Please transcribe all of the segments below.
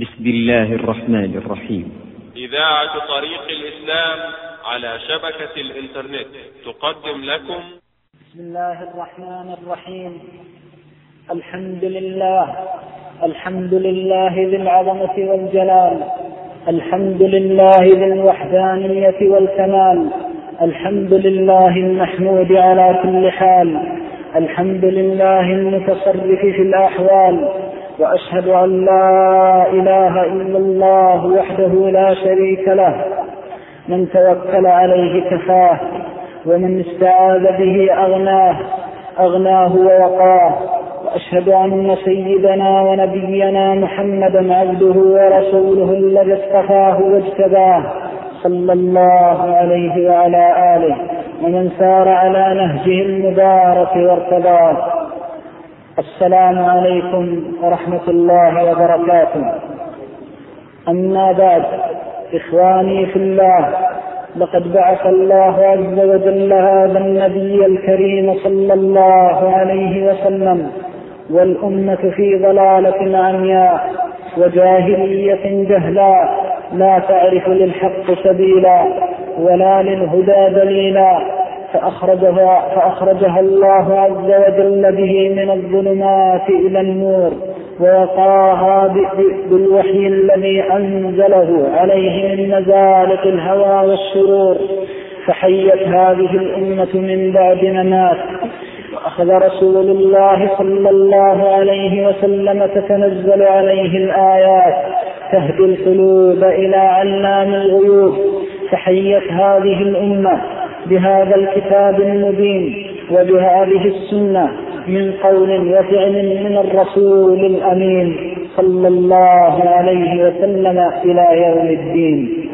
بسم الله الرحمن الرحيم. إذاعة طريق الإسلام على شبكة الإنترنت تقدم لكم بسم الله الرحمن الرحيم. الحمد لله ذي العظمة والجلال، الحمد لله ذي الوحدانية والكمال، الحمد لله المحمود على كل حال، الحمد لله المتصرف في الأحوال، وأشهد أن لا إله إلا الله وحده لا شريك له، من توكل عليه كفاه، ومن استعاذ به أغناه ووقاه. وأشهد أن سيدنا ونبينا محمدا عبده ورسوله الذي اصطفاه واجتباه، صلى الله عليه وعلى آله ومن سار على نهجه المبارك وارتضاه. السلام عليكم ورحمة الله وبركاته. أما بعد، إخواني في الله، لقد بعث الله عز وجل هذا النبي الكريم صلى الله عليه وسلم والأمة في ضلالة عمياء وجاهلية جهلاء، لا تعرف للحق سبيلا ولا للهدى دليلا، فأخرجها الله عز وجل به من الظلمات إلى النور، ووقاها بالوحي الذي أنزله عليه من مزالق الهوى والشرور. فحيت هذه الأمة من بعد ممات، وأخذ رسول الله صلى الله عليه وسلم تتنزل عليه الآيات تهدي القلوب إلى علام الغيوب. فحيت هذه الأمة بهذا الكتاب المبين وبهذه السنة من قول وفعل من الرسول الأمين صلى الله عليه وسلم إلى يوم الدين.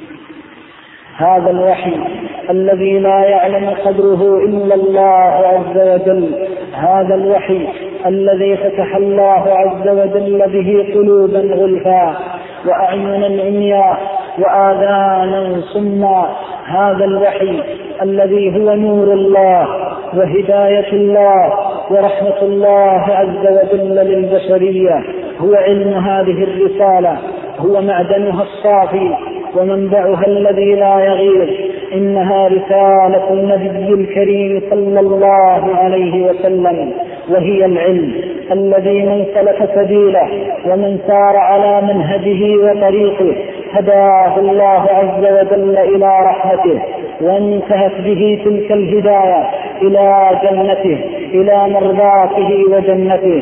هذا الوحي الذي لا يعلم قدره إلا الله عز وجل، هذا الوحي الذي فتح الله عز وجل به قلوبا غلفا وأعينا عمياء وآذانا صما، هذا الوحي الذي هو نور الله وهداية الله ورحمة الله عز وجل للبشرية، هو علم هذه الرسالة، هو معدنها الصافي ومنبعها الذي لا يغير. إنها رسالة النبي الكريم صلى الله عليه وسلم، وهي العلم الذي من سلك سبيله ومن سار على منهجه وطريقه هداه الله عز وجل إلى رحمته، وانتهت به تلك الهداية إلى جنته، إلى مرضاته وجنته.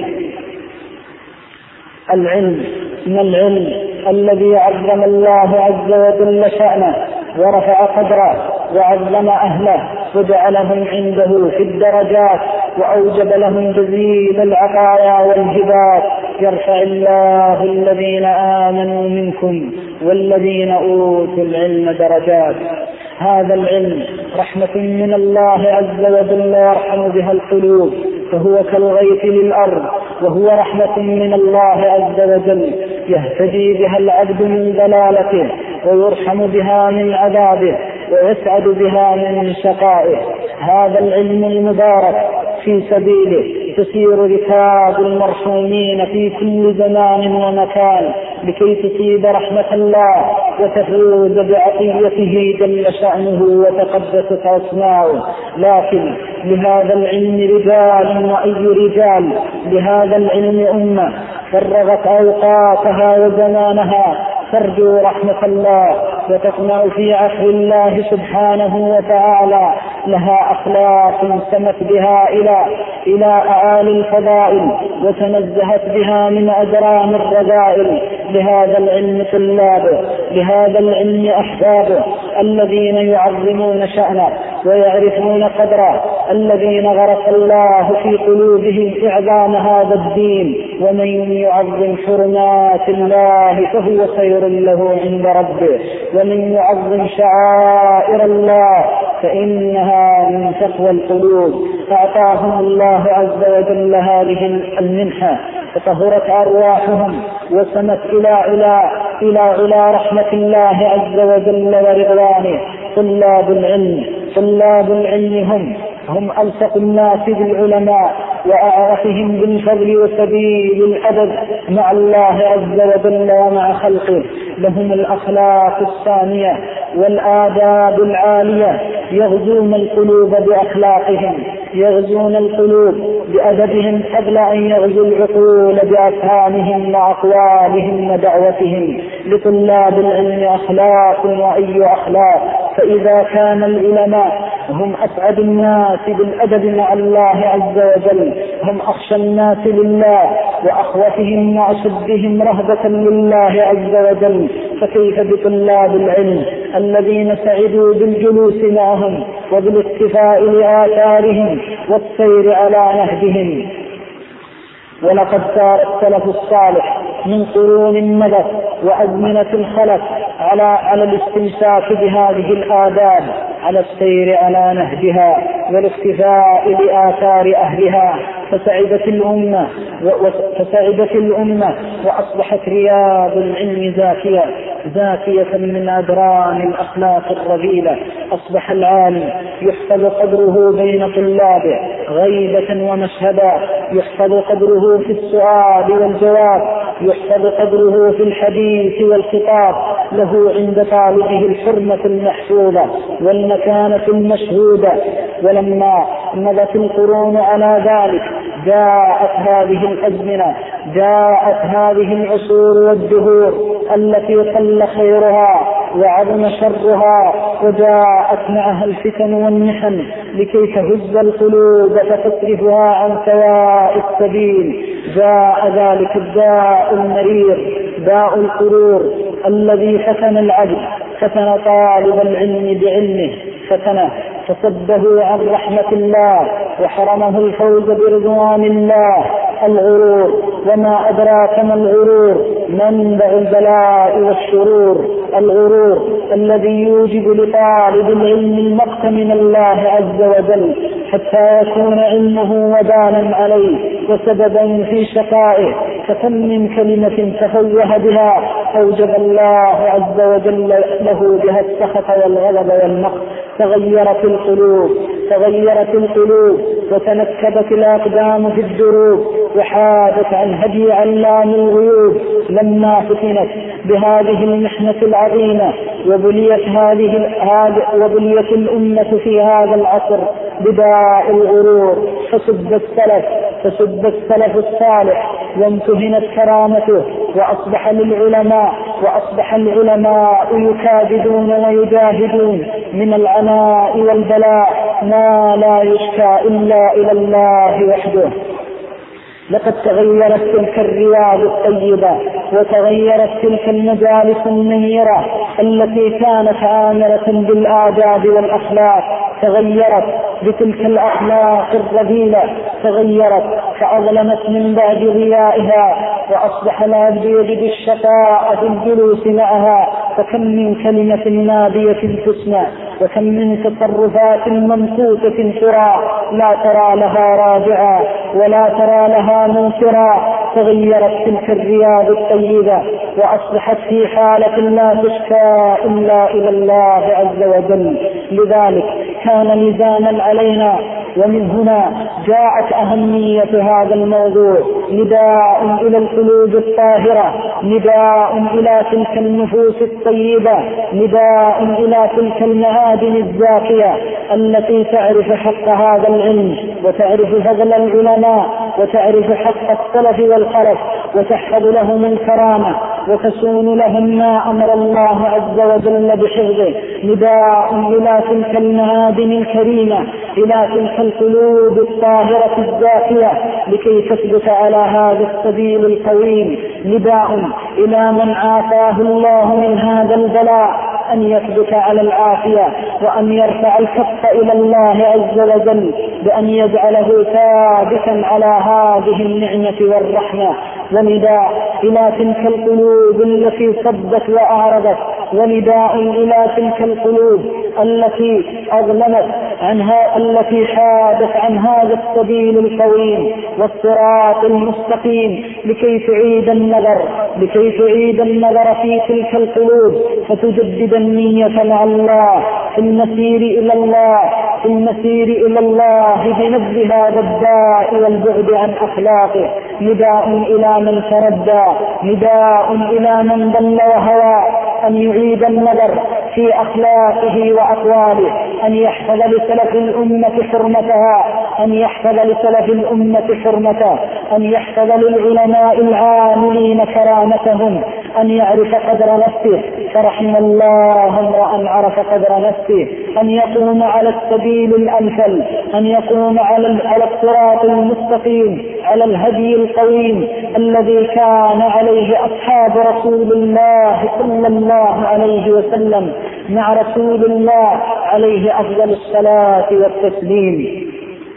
العلم من العلم الذي عظم الله عز وجل شأنه ورفع قدره وعظم أهله وجعلهم عنده في الدرجات، وأوجب لهم جزيل العطايا والهبات. يرفع الله الذين آمنوا منكم والذين أوتوا العلم درجات. هذا العلم رحمة من الله عز وجل يرحم بها القلوب، فهو كالغيث للأرض، وهو رحمة من الله عز وجل يهتدي بها العبد من ضلالته، ويرحم بها من عذابه، ويسعد بها من شقائه. هذا العلم المبارك في سبيله تسير ركاب المرحومين في كل زمان ومكان لكي تصيب رحمة الله وتفوز بعطيته جل شأنه وتقدست أسماؤه. لكن لهذا العلم رجال، وأي رجال؟ لهذا العلم أمة فرغت أوقاتها وزمانها ترجو رحمة الله وتقنع في عفو الله سبحانه وتعالى، لها أخلاق سمت بها إلى أعالي الفضائل وتنزهت بها من أجرام الرذائل. لهذا العلم طلابه، لهذا العلم أحبابه الذين يعظمون شأنه ويعرفون قدره، الذين غرس الله في قلوبهم إعظام هذا الدين. ومن يعظم حرمات الله فهو خير له عند ربه، ومن يعظم شعائر الله فإنها من تقوى القلوب. فأعطاهم الله عز وجل هذه المنحة، فطهرت أرواحهم وسمت إلى علا رحمة الله عز وجل ورضوانه. طلاب العلم هم ألصق الناس بالعلماء، وأعرفهم بالفضل وسبيل الأدب مع الله عز وجل ومع خلقه. لهم الأخلاق السامية والآداب العالية، يغزون القلوب بأخلاقهم، يغزون القلوب بأدبهم قبل أن يغزوا العقول بأفهامهم وأقوالهم ودعوتهم. لطلاب العلم أخلاق وأي أخلاق، فإذا كان العلماء هم أسعد الناس بالأدب مع الله عز وجل، هم أخشى الناس لله وأخوتهم وأشدهم رهبة لله عز وجل، فكيف بطلاب العلم الذين سعدوا بالجلوس معهم وبالاكتفاء لآثارهم والسير على نهجهم. ولقد سار السلف الصالح من قرون مضت وأزمنة الخلف على الاستمساك بهذه الآداب، على السير على نهجها والاكتفاء لآثار أهلها، فسعدت الأمة وأصبحت رياض العلم زاكية من أدران الأخلاق الرذيلة. أصبح العالم يحفظ قدره بين طلابه غيبة ومشهدا، يحفظ قدره في السؤال والجواب، يحفظ قدره في الحديث والخطاب، له عند طالبه الحرمة المحفوظة والمكانة المشهودة. ولما مضت القرون على ذلك جاءت هذه الأزمنة، جاءت هذه العصور والدهور التي قل خيرها وعظم شرها، وجاءت معها الفتن والمحن لكي تهز القلوب فتصرفها عن سواء السبيل. جاء ذلك الداء المرير، داء القرور الذي فتن العبد، فتن طالب العلم بعلمه، فتنه فصده عن رحمة الله وحرمه الفوز برضوان الله. الغرور، وما أدراك ما الغرور، منبع البلاء والشرور. الغرور الذي يوجب لطالب العلم المقت من الله عز وجل حتى يكون علمه وبالا عليه وسببا في شقائه. فكم من كلمة تفوه بها أوجب الله عز وجل له بها السخط والغضب والمقت. تغيرت القلوب وتنكبت الأقدام في الدروب وحادت عن هدي علام الغيوب لما فتنت بهذه المحنة العظيمة. وبليت الأمة في هذا العصر بداء الغرور، فسب السلف الصالح وامتهنت كرامته، وأصبح العلماء يكابدون ويجاهدون من العناء والبلاء ما لا يشكى إلا إلى الله وحده. لقد تغيرت تلك الرياض الطيبة وتغيرت تلك المجالس النيرة التي كانت عامرة بالآداب والأخلاق، تغيرت بتلك الأخلاق الرذيلة، تغيرت فأظلمت من بعد ضيائها، وأصبح العبد يجد الشقاء في الجلوس معها. فكم من كلمة نابية تسمع، وكم من تصرفات ممسوسة ترى، لا ترى لها راجعا ولا ترى لها منكرا. تغيرت تلك الرياض الطيبة وأصبحت في حالة لا تشكى إلا إلى الله عز وجل. لذلك كان لزاما علينا، ومن هنا جاءت أهمية هذا الموضوع، نداء إلى القلوب الطاهرة، نداء إلى تلك النفوس الطيبة، نداء إلى تلك المعادن الزاكية التي تعرف حق هذا العلم وتعرف فضل العلماء وتعرف حق السلف والخلف وتحفظ لهم الكرامة وتسون لهم ما أمر الله عز وجل بحفظه. نداء إلى تلك المعادن الكريمة، إلى تلك القلوب الطاهرة الزاكية لكي تثبت على هذا السبيل القويم. نداء إلى من عافاه الله من هذا البلاء أن يثبت على العافية، وأن يرفع الكف إلى الله عز وجل بأن يجعله ثابتا على هذه النعمة والرحمة. ونداء إلى تلك القلوب التي صدت وأعرضت، ونداء إلى تلك القلوب التي أظلمت عنها، التي حادت عن هذا السبيل القويم والصراط المستقيم، لكي تعيد النظر في تلك القلوب فتجدد النية مع الله في المسير إلى الله في المسير إلى الله بنبذ هذا الداء والبعد عن أخلاقه، نداء إلى من تردى، نداء إلى من ضل وهوى، أن يعيد النظر في أخلاقه وأقواله، أن يحفظ لسلف الأمة حرمتها، أن يحفظ لسلف الأمة حرمته، أن يحفظ للعلماء العاملين كرامتهم، أن يعرف قدر نفسه، فرحم الله امرأ عرف قدر نفسه، أن يقوم على السبيل الأمثل، أن يقوم على الصراط المستقيم، على الهدي القويم الذي كان عليه أصحاب رسول الله صلى الله عليه وسلم مع رسول الله عليه أفضل الصلاة والتسليم.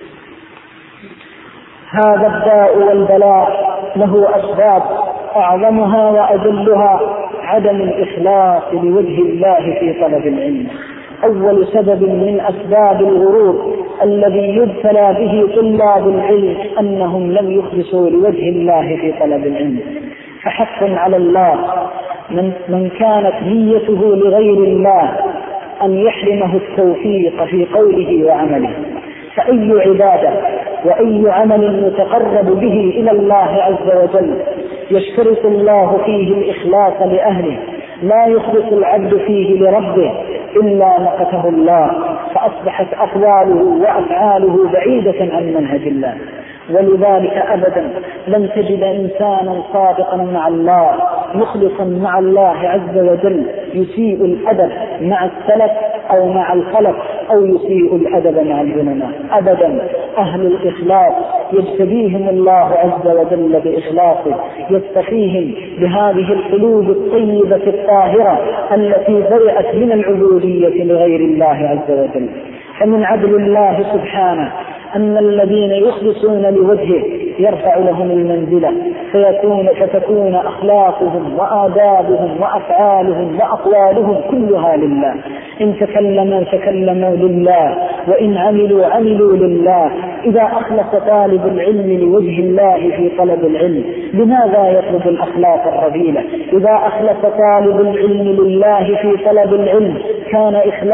هذا الداء والبلاء له أسباب، أعظمها وأجلها عدم الإخلاص لوجه الله في طلب العلم. أول سبب من أسباب الغرور الذي يبتلى به طلاب العلم أنهم لم يخلصوا لوجه الله في طلب العلم. فحق على الله من كانت نيته لغير الله أن يحرمه التوفيق في قوله وعمله. فأي عبادة وأي عمل يتقرب به إلى الله عز وجل يشترط الله فيه الإخلاص لأهله، لا يخلص العبد فيه لربه إلا نقته الله، فأصبحت أقواله وأفعاله بعيدة عن منهج الله. ولذلك أبدا لن تجد إنسانا صادقا مع الله مخلصا مع الله عز وجل يسيء الأدب مع السلف أو مع الخلف أو يسيء الأدب مع العلماء أبدا. أهل الإخلاص يجتبيهم الله عز وجل بإخلاصه، يستفيهم بهذه القلوب الطيبة الطاهرة التي برئت من العبودية لغير الله عز وجل. فمن عدل الله سبحانه أن الذين يخلصون لوجهه يرفع لهم المنزلة، فتكون أخلاقهم وآدابهم وأفعالهم وأقوالهم كلها لله. إن تكلموا لله، وإن عملوا لله. إذا أخلص طالب العلم لوجه الله في طلب العلم لماذا يطلب الأخلاق الرذيلة؟ إذا أخلص طالب العلم لله في طلب العلم كان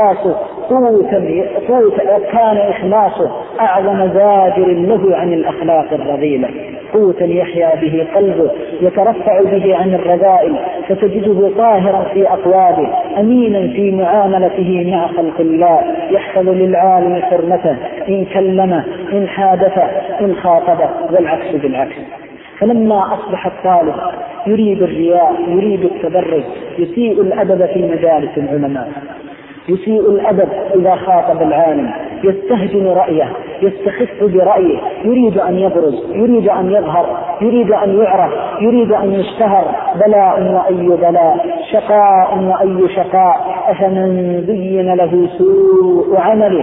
إخلاصه أعظم زاجر له عن الأخلاق الرذيلة، قوتا يحيا به قلبه، يترفع به عن الرذائل، فتجده طاهرا في أقواله، أمينا في معاملته مع خلق الله، يحفظ للعالم حرمته إن كلمه، إن حادثه، إن خاطبه، والعكس بالعكس. فلما أصبح الطالب يريد الرياء، يريد التبرج، يسيء الأدب في مجالس العلماء، يسيء الأدب إذا خاطب العالم، يستهجن رأيه، يستخف برأيه، يريد أن يبرز، يريد أن يظهر، يريد أن يعرف، يريد أن يشتهر. بلاء وأي بلاء، شقاء وأي شقاء. أفمن زين له سوء عمله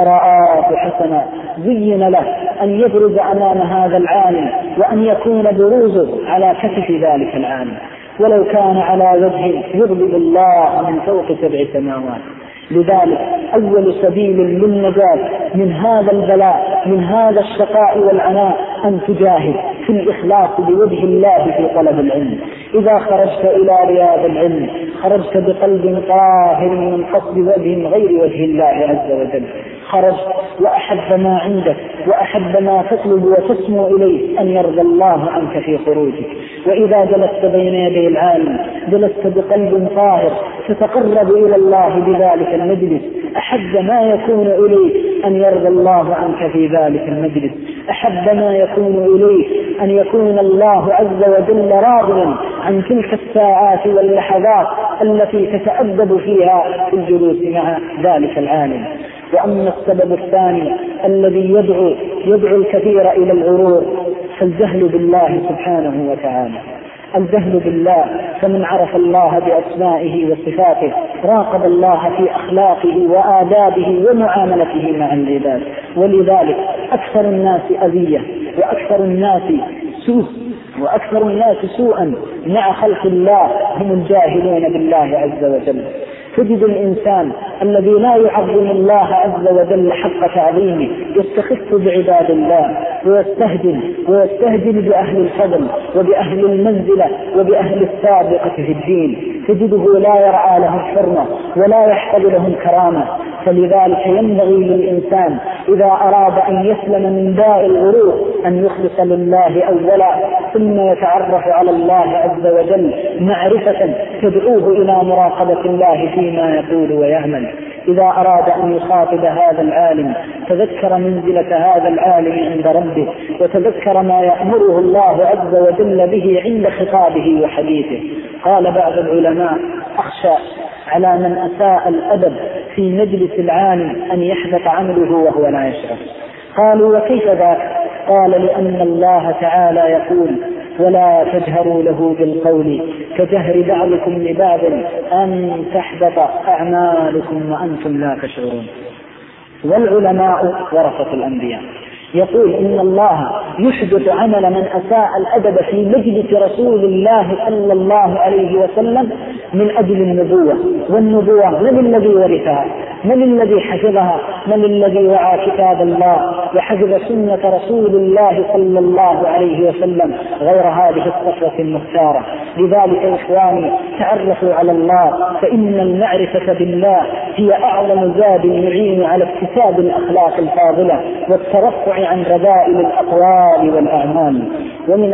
فرآه حسنا، زين له أن يبرز أمام هذا العالم وأن يكون بروزه على كتف ذلك العالم، ولو كان على وجه يغضب الله من فوق 7 سماوات. لذلك أول سبيل للنجاة من هذا البلاء، من هذا الشقاء والعناء، أن تجاهد في الإخلاص بوجه الله في طلب العلم. إذا خرجت إلى رياض العلم خرجت بقلب طاهر من قصد وجه غير وجه الله عز وجل، خرجت وأحب ما عندك وأحب ما تطلب وتسمو إليه أن يرضى الله عنك في خروجك. وإذا جلست بين يدي العالم جلست بقلب طاهر تتقرب إلى الله بذلك المجلس، أحب ما يكون إليه أن يرضى الله عنك في ذلك المجلس، أحب ما يكون إليه أن يكون الله عز وجل راضيا عن تلك الساعات واللحظات التي تتأدب فيها في الجلوس مع ذلك العالم. وأما السبب الثاني الذي يدعو الكثير إلى الغرور فالجهل بالله سبحانه وتعالى. الجهل بالله، فمن عرف الله بأسمائه وصفاته راقب الله في أخلاقه وآدابه ومعاملته مع العباد. ولذلك أكثر الناس أذية وأكثر الناس سوءا مع خلق الله هم الجاهلون بالله عز وجل. تجد الإنسان الذي لا يعظم الله عز وجل حق تعظيمه يستخف بعباد الله ويستهجن بأهل الفضل وبأهل المنزلة وبأهل السابقة في الدين. تجده لا يرعى لهم حرمة ولا يحفظ لهم كرامة، فلذلك ينبغي للإنسان إذا أراد أن يسلم من داء الغرور أن يخلص لله أولا، ثم يتعرف على الله عز وجل معرفة تدعوه إلى مراقبة الله فيما يقول ويعمل. إذا أراد أن يخاطب هذا العالم تذكر منزلة هذا العالم عند ربه، وتذكر ما يأمره الله عز وجل به عند خطابه وحديثه. قال بعض العلماء: أخشى على من أساء الأدب في مجلس العالم أن يحبط عمله وهو لا يشعر. قالوا: وكيف ذاك؟ قال: لأن الله تعالى يقول: ولا تجهروا له بالقول كجهر بعضكم لبعض أن تحبط أعمالكم وأنتم لا تشعرون. والعلماء ورثة الأنبياء. يقول إن الله يحدث عمل من أساء الأدب في مجلس رسول الله صلى الله عليه وسلم من أجل النبوة. والنبوة من الذي ورثها؟ من الذي حفظها؟ من الذي وعى كتاب الله وحفظ سنة رسول الله صلى الله عليه وسلم غير هذه الصفوة المختارة؟ لذلك إخواني تعرفوا على الله، فإن المعرفة بالله هي أعظم زاد يعين على اكتساب الأخلاق الفاضلة والترفع عن رذائل الأقوال والأعمال. ومن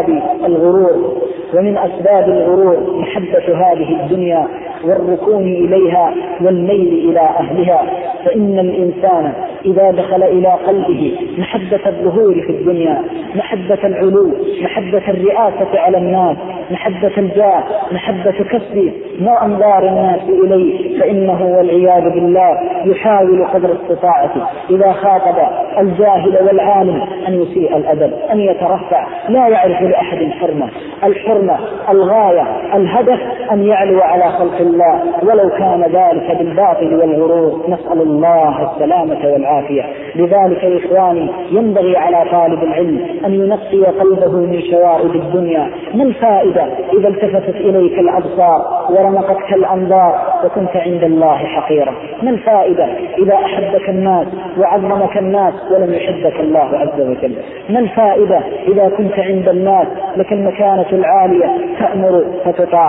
أسباب الغرور محبة هذه الدنيا والركون إليها والميل إلى أهلها. فإن الإنسان إذا دخل إلى قلبه محبة الظهور في الدنيا، محبة العلو، محبة الرئاسة على الناس، محبة الجاه، محبة كسب أنظار الناس إليه، فإنه والعياذ بالله يحاول قدر استطاعته إذا خاطب الجاهل والعالم أن يسيء الأدب، أن يترفع، لا يعرف لأحد الحرمة الغاية الهدف أن يعلو على خلق الله ولو كان ذلك بالباطل والغرور. نسأل الله السلامة والعافية. لذلك يا إخواني ينبغي على طالب العلم أن ينقي قلبه من شوائب الدنيا. ما الفائدة إذا التفتت إليك الأبصار ورمقتك الأنظار وكنت عند الله حقيرا؟ ما الفائدة إذا أحبك الناس وعظمك الناس ولم يحبك الله عز وجل؟ ما الفائدة إذا كنت عند الناس لك المكانة العالية تأمر فتطاع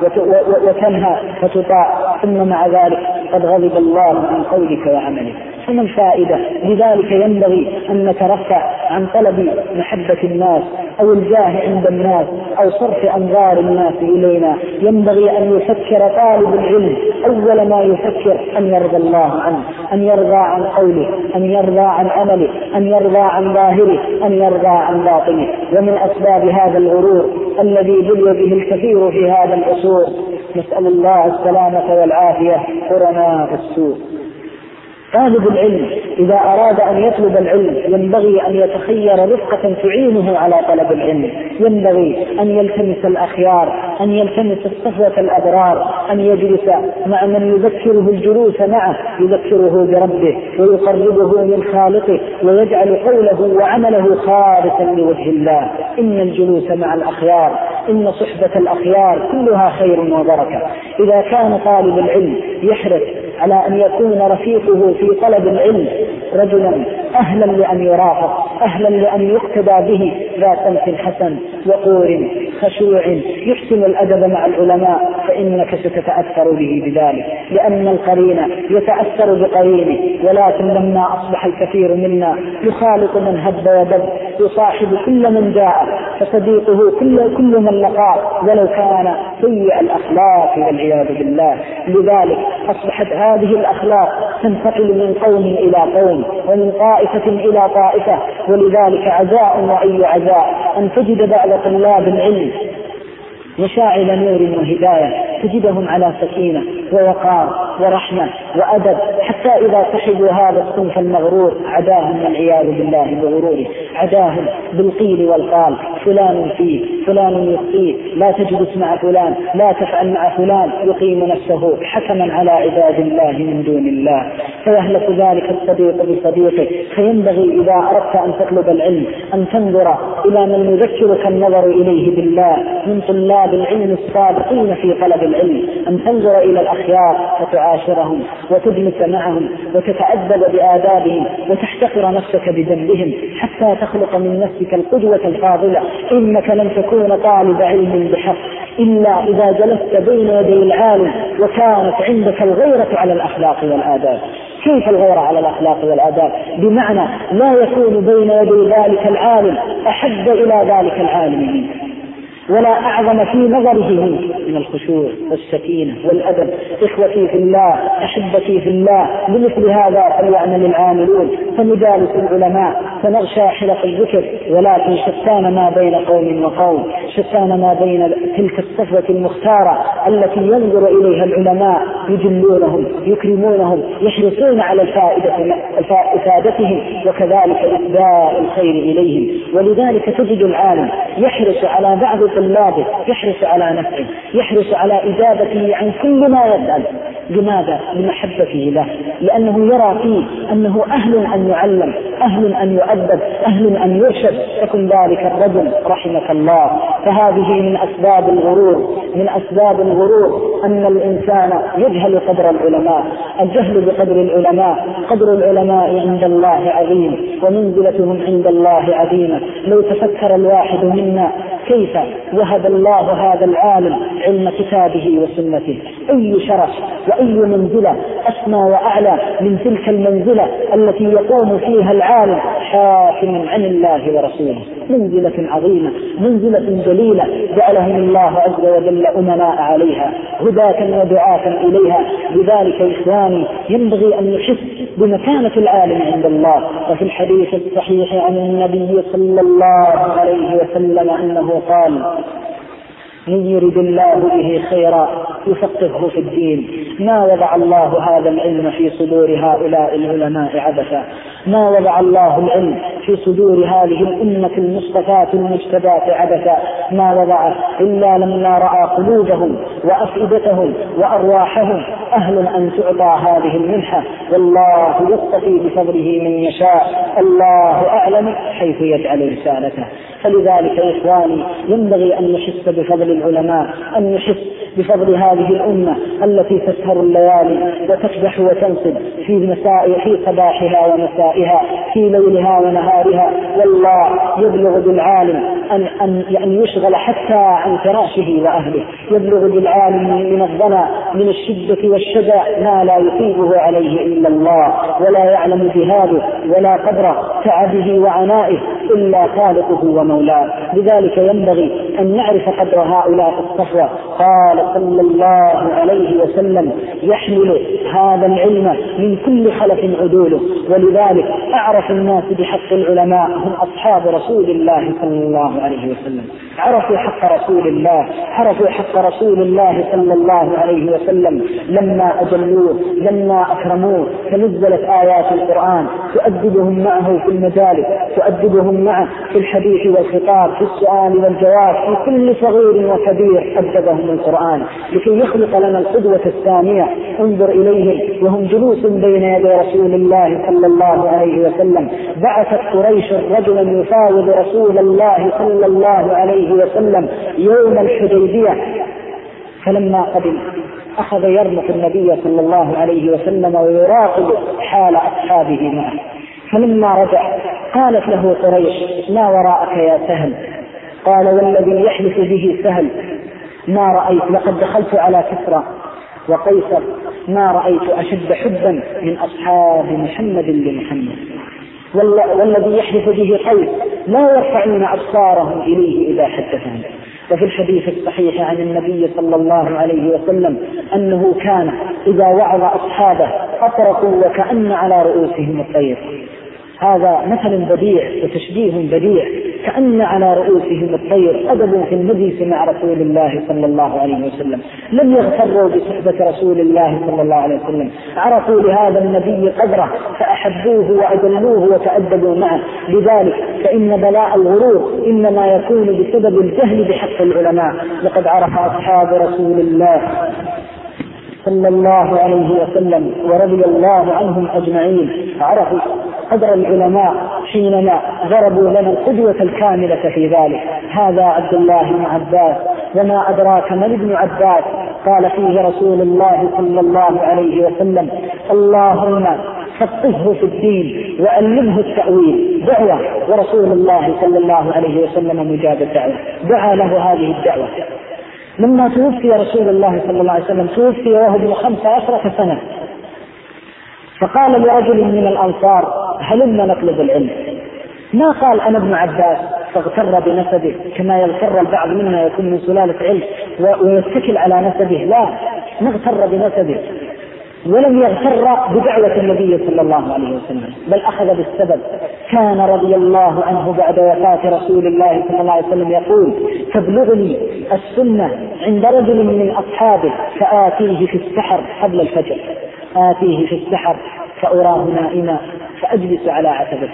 وتنهى فتطاع، ثم مع ذلك قد غضب الله عن قولك وعملك؟ فما الفائدة؟ لذلك ينبغي أن نترفع عن طلب محبة الناس أو الجاه عند الناس أو صرف أنظار الناس إلينا. ينبغي أن يفكر طالب العلم أول ما يفكر أن يرضى الله عنه، أن يرضى عن قوله، أن يرضى عن عمله، أن يرضى عن ظاهره، أن يرضى عن باطنه. ومن أسباب هذا الغرور الذي بلي به الكثير في هذا العصور، نسأل الله السلامة والعافية، قرناء السوء. طالب العلم إذا أراد أن يطلب العلم ينبغي أن يتخير رفقة تعينه على طلب العلم. ينبغي أن يلتمس الأخيار، أن يلتمس الصفوة الأبرار، أن يجلس مع من يذكره الجلوس معه، يذكره بربه ويقربه من خالقه ويجعل قوله وعمله خالصا لوجه الله. إن الجلوس مع الأخيار، إن صحبة الأخيار كلها خير وبركة. إذا كان طالب العلم يحرص على أن يكون رفيقه في طلب العلم رجلا أهلا لأن يرافق، أهلا لأن يقتدى به، ذا سمت حسن وقور خشوع يحسن الأدب مع العلماء، فإنك ستتأثر به بذلك، لأن القرين يتأثر بقرينه. ولكن لما أصبح الكثير منا يخالط من هب ودب، يصاحب كل من جاء، فصديقه كل من لقاه ولو كان سيء الأخلاق والعياذ بالله. لذلك أصبحت هذه الأخلاق تنتقل من قوم إلى قوم ومن طائفة إلى طائفة. ولذلك عزاء وأي عزاء أن تجد بعض طلاب العلم مشاعل نور وهداية، تجدهم على سكينة ووقار ورحمة وأدب، حتى إذا صحبوا هذا الصنف المغرور عداهم والعياذ بالله بغروره، عداهم بالقيل والقال، فلان فيه، فلان يخطيه، لا تجلس مع فلان، لا تفعل مع فلان، يقيم نفسه حكما على عباد الله من دون الله. فيهلك ذلك الصديق بصديقه. فينبغي إذا أردت أن تطلب العلم أن تنظر إلى من يذكرك النظر إليه بالله من طلاب العلم الصادقين في طلب العلم، أن تنظر إلى الأخيار وتعاشرهم وتجلس معهم وتتأدب بآدابهم وتحتقر نفسك بذنبهم حتى تخلق من نفسك القدوة الفاضلة. إنك لن تكون طالب علم بحق إلا إذا جلست بين يدي العالم وكانت عندك الغيرة على الأخلاق والآداب. كيف الغيرة على الأخلاق والآداب؟ بمعنى لا يكون بين يدي ذلك العالم أحب إلى ذلك العالم منك، ولا أعظم في نظره من الخشوع والسكينة والأدب. إخوتي في الله، أحبتي في الله، بمثل هذا فليعمل العاملون، فنجالس العلماء فنغشى حلق الذكر، ولكن شتان ما بين قوم وقوم، شتان ما بين تلك الصفوة المختارة التي ينظر إليها العلماء يجلونهم يكرمونهم يحرصون على إفادتهم وكذلك إسداء الخير إليهم. ولذلك تجد العالم يحرص على بعض طلابه، يحرص على نفعه، يحرص على إجابته عن كل ما يسأل. لماذا؟ لمحبته له، لأنه يرى فيه أنه أهل أن يعلم، أهل أن يؤدب، أهل أن يرشد. فكن ذلك الرجل رحمك الله. فهذه من أسباب الغرور، من أسباب الغرور أن الإنسان يجهل قدر العلماء. الجهل بقدر العلماء، قدر العلماء عند الله عظيم ومنزلتهم عند الله عظيمة. لو تفكر الواحد منا كيف وهب الله هذا العالم علم كتابه وسنته، أي شرف وأي منزلة أسمى وأعلى من تلك المنزلة التي يقوم فيها العالم حاكما عن الله ورسوله. منزلة عظيمة، منزلة جليلة جعلهم الله عز وجل أمناء عليها، هداة ودعاة إليها. لذلك إخواني ينبغي أن نحس بمكانة العالم عند الله. وفي الحديث الصحيح عن النبي صلى الله عليه وسلم أنه قال: من يرد الله به خيرا يفقهه في الدين. ما وضع الله هذا العلم في صدور هؤلاء العلماء عبثا، ما وضع الله العلم في صدور هذه الأمة المصطفاة المجتباة عبثا، ما وضعه إلا لما رأى قلوبهم وأفئدتهم وأرواحهم أهل أن تعطى هذه المنحة. والله يصطفي بفضله من يشاء، الله أعلم حيث يجعل رسالته. فلذلك إخواني ينبغي أن نحس بفضل العلماء، أن نحس بفضل هذه الأمة التي تسهر الليالي وتكبح وتنصب في صباحها ومسائها، في ليلها ونهارها. والله يبلغ بالعالم أن يشغل حتى عن فراشه وأهله، يبلغ بالعالم من الظنا من الشدة والشجع ما لا يثيبه عليه إلا الله، ولا يعلم جهاده ولا قدر تعبه وعنائه إلا خالقه ومولاه. لذلك ينبغي أن نعرف قدر هؤلاء الصفوة. قال صلى الله عليه وسلم: يحمل هذا العلم من كل خلف عدوله. ولذلك أعرف الناس بحق العلماء هم أصحاب رسول الله صلى الله عليه وسلم. عرفوا حق رسول الله، عرفوا حق رسول الله صلى الله عليه وسلم لما أجلوه، لما أكرموه. فنزلت آيات القرآن تؤدبهم معه في المجالس، تؤدبهم معه في الحديث والخطاب، في السؤال والجواب، في كل صغير وكبير أدبهم القرآن لكي يخلق لنا القدوة الثانية. انظر إليهم وهم جلوس بين يدي رسول الله صلى الله عليه وسلم. بعثت قريش رجلا يفاوض رسول الله صلى الله عليه وسلم يوم الحديبية، فلما قدم أخذ يرمق النبي صلى الله عليه وسلم ويراقب حال أصحابه معه. فلما رجع قالت له قريش: ما وراءك يا سهل؟ قال: والذي يحلف به سهل ما رأيت، لقد دخلت على كسرى وقيصر ما رأيت أشد حبا من أصحاب محمد لمحمد. والذي يحلف به قيس لا يرفعون أبصارهم إليه إذا حدثهم. وفي الحديث الصحيح عن النبي صلى الله عليه وسلم أنه كان إذا وعظ أصحابه أطرقوا وكأن على رؤوسهم الطير. هذا مثل بديع وتشبيه بديع، كأن على رؤوسهم الطير. أدبوا في المجلس مع رسول الله صلى الله عليه وسلم، لم يغتروا بصحبة رسول الله صلى الله عليه وسلم، عرفوا لهذا النبي قدره فأحبوه وأجلوه وتأدبوا معه. لذلك فإن بلاء الغرور إنما يكون بسبب الجهل بحق العلماء. لقد عرف أصحاب رسول الله صلى الله عليه وسلم ورضي الله عنهم أجمعين، عرفوا قدر العلماء حينما ضربوا لنا القدوة الكاملة في ذلك. هذا عبد الله بن عباس، وما أدراك من ابن عباس. قال فيه رسول الله صلى الله عليه وسلم: اللهم فقهه في الدين وألمه التأويل. دعوة، ورسول الله صلى الله عليه وسلم مجاب الدعوة، دعا له هذه الدعوة. لما توفي رسول الله صلى الله عليه وسلم توفي وهو ابن 15 سنة، فقال لرجل من الأنصار هلما نطلب العلم. ما قال أنا ابن عباس فاغتر بنسبه كما يغتر البعض منا يكون من سلالة علم ويتكل على نسبه، لا، نغتر بنسبه، ولم يغتر بدعوة النبي صلى الله عليه وسلم، بل أخذ بالسبب. كان رضي الله عنه بعد وفاة رسول الله صلى الله عليه وسلم يقول تبلغني السنة عند رجل من أصحابه فآتيه في السحر قبل الفجر، آتيه في السحر فأراه نائما فأجلس على عتبة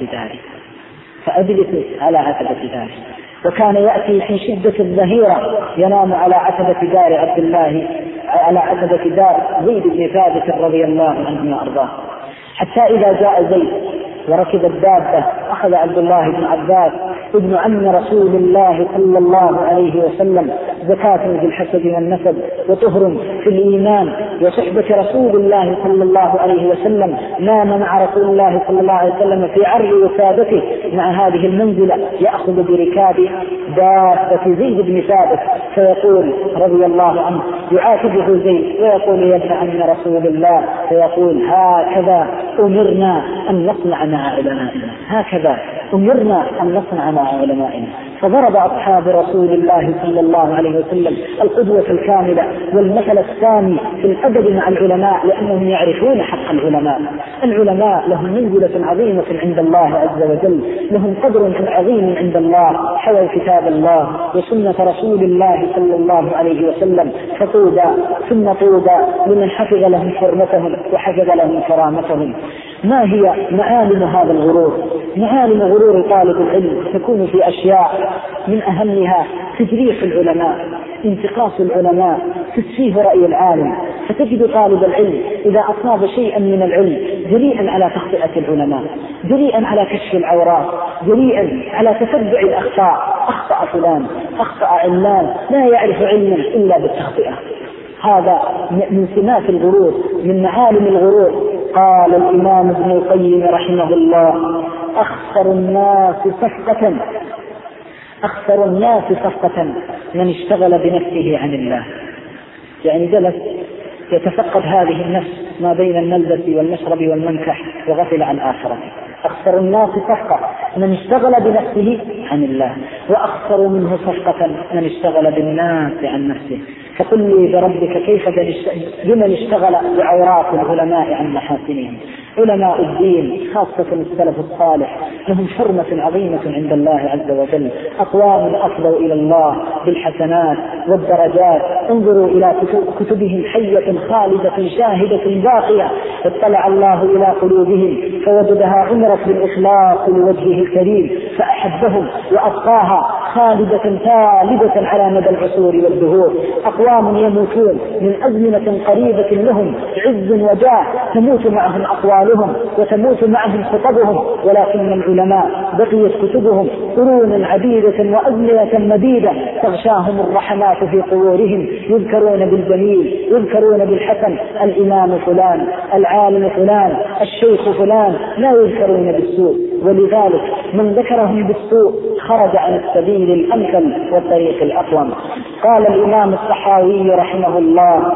داره، وكان يأتي في شدة الظهيرة ينام على عتبة دار عبد الله، على عتبة دار زيد بن ثابت رضي الله عنه وأرضاه، حتى إذا جاء زيد وركب الدابة أخذ عبد الله بن عباس ابن عم رسول الله صلى الله عليه وسلم زكاة بالحسب والنسب وطهر في الإيمان وصحبة رسول الله صلى الله عليه وسلم، نام مع رسول الله صلى الله عليه وسلم في عرض وسادته مع هذه المنزلة، يأخذ بركاب دابة زيد بن ثابت، فيقول رضي الله عنه يعاتبه زيد ويقول يا ابن عم رسول الله، فيقول هكذا أمرنا أن نصنع مع علمائنا، هكذا أمرنا أن نصنع مع علمائنا. فضرب أصحاب رسول الله صلى الله عليه وسلم القدوة الكاملة والمثل الثاني في الأدب مع العلماء، لأنهم يعرفون حق العلماء. العلماء لهم منزلة عظيمة عند الله عز وجل، لهم قدر عظيم عند الله، حووا كتاب الله وسنة رسول الله صلى الله عليه وسلم، فطوبى ثم طوبى لمن حفظ لهم حرمتهم وحفظ لهم كرامتهم. ما هي معالم هذا الغرور؟ معالم غرور طالب العلم تكون في أشياء، من أهمها تجريح العلماء، انتقاص العلماء، تسفيه رأي العالم. فتجد طالب العلم إذا أصاب شيئا من العلم جريئا على تخطئة العلماء، جريئا على كشف العورات، جريئا على تتبع الأخطاء، أخطأ فلان، أخطأ علان، لا يعرف علما إلا بالتخطئة. هذا من سمات الغرور، من معالم الغرور. قال الإمام ابن القيم رحمه الله أخسر الناس صفقة من اشتغل بنفسه عن الله. يعني جلس يتفقد هذه النفس ما بين الملبس والمشرب والمنكح وغفل عن آخرته. أخسر الناس صفقة من اشتغل بنفسه عن الله، وأخسر منه صفقة من اشتغل بالناس عن نفسه. فقل لي بربك كيف بمن اشتغل بعورات العلماء عن محاسنهم. علماء الدين خاصة السلف الصالح لهم حرمة عظيمة عند الله عز وجل، أقوام أفضوا إلى الله بالحسنات والدرجات. انظروا إلى كتبهم حية خالدة شاهدة باقية، اطلع الله إلى قلوبهم فوجدها عمرت بالإخلاص لوجهه الكريم فأحبهم وأبقاها خالدة ثالدة على مدى العصور والدهور. أقوام يموتون من أزمنة قريبة لهم عز وجاه، تموت معهم أقوالهم وتموت معهم خطبهم، ولكن العلماء بقيت كتبهم قرون عديدة وأزمنة مديدة تغشاهم الرحمات في قبورهم، يذكرون بالجميل، يذكرون بالحسن، الإمام فلان، العالم فلان، الشيخ فلان، لا يذكرون بالسوء. ولذلك من ذكرهم بالسوء خرج عن السبيل الأمثل والطريق الأقوم. قال الإمام الصحاوي رحمه الله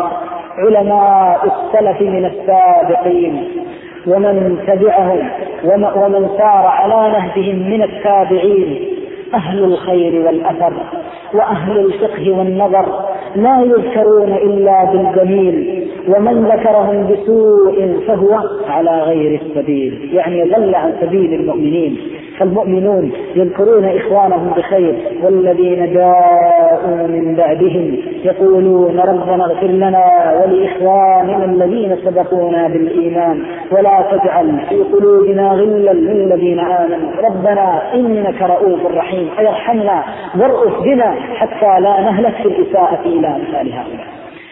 علماء السلف من السابقين ومن تبعهم ومن سار على نهجهم من التابعين أهل الخير والأثر وأهل الفقه والنظر، لا يذكرون إلا بالجميل، ومن ذكرهم بسوء فهو على غير السبيل، يعني يضل عن سبيل المؤمنين. فالمؤمنون يذكرون إخوانهم بخير، والذين جاءوا من بعدهم يقولون ربنا اغفر لنا ولإخواننا الذين سبقونا بالإيمان ولا تجعل في قلوبنا غلا للذين آمنوا ربنا إنك رؤوف رحيم، فيرحمنا وارأف بنا حتى لا نهلك في الإساءة إلى أمثال هؤلاء.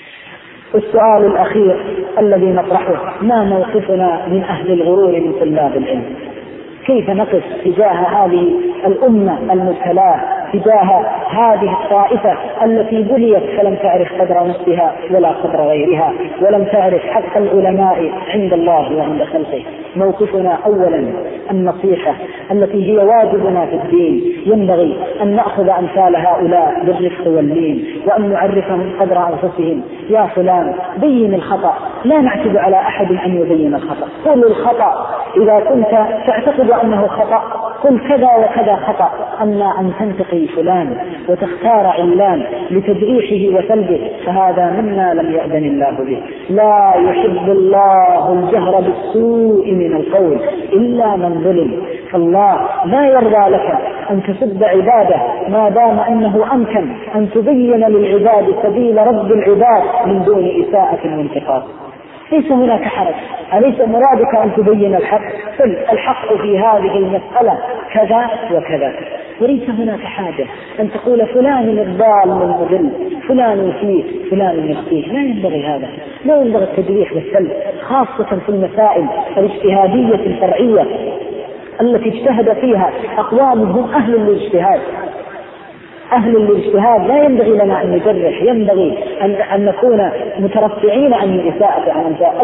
السؤال الأخير الذي نطرحه: ما موقفنا من أهل الغرور من طلاب العلم؟ كيف نقف تجاه هذه الأمة المبتلاة تجاه هذه الطائفة التي بليت فلم تعرف قدر نفسها ولا قدر غيرها، ولم تعرف حق العلماء عند الله وعند خلقه. موقفنا أولا النصيحة التي هي واجبنا في الدين. ينبغي أن نأخذ أمثال هؤلاء بالرفق واللين، وأن نعرفهم قدر أنفسهم. يا فلان بين الخطأ، لا نعتب على أحد أن يبين الخطأ. قل الخطأ إذا كنت تعتقد أنه خطأ، قل كذا وكذا خطأ. أما أن تنتقي فلان وتختار علان لتجريحه وسلبه فهذا مما لم يأذن الله به. لا يحب الله الجهر بالسوء من القول إلا من ظلم. فالله لا يرضى لك أن تسب عباده ما دام أنه أمكن أن تبين للعباد سبيل رب العباد من دون إساءة وانتقاص. ليس هناك حرج، أليس مرادك أن تبين الحق؟ قل الحق في هذه المسألة كذا وكذا. وليس هناك حاجة أن تقول فلان الضال المضل، فلان فيه، فلان يخفيه. لا ينبغي هذا، لا ينبغي التجريح والسلب، خاصة في المسائل الاجتهادية الفرعية التي اجتهد فيها أقوام هم أهل الاجتهاد. أهل الاجتهاد لا ينبغي لنا أن نجرح، ينبغي أن نكون مترفعين عن الإساءة عن أمثال.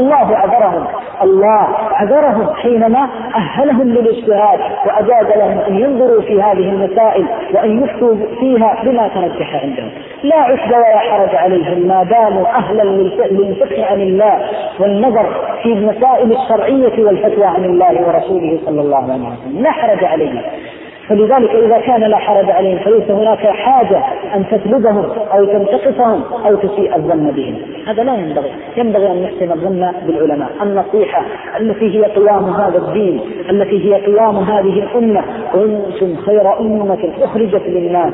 الله عذرهم حينما أهلهم للاجتهاد وأجاز لهم أن ينظروا في هذه المسائل وأن يفتوا فيها بما ترجح عندهم. لا عشب ولا حرج عليهم ما داموا أهلا للفقه عن الله والنظر في المسائل الشرعية والفتوى عن الله ورسوله صلى الله عليه وسلم، لا حرج عليهم. فلذلك إذا كان لا حرج عليهم فليس هناك حاجة أن تسلبهم أو تنتقصهم أو تسيء الظن بهم. هذا لا ينبغي. ينبغي أن نحسن الظن بالعلماء. النصيحة التي هي قيام هذا الدين، التي هي قيام هذه الأمة. كنتم خير أمة أخرجت للناس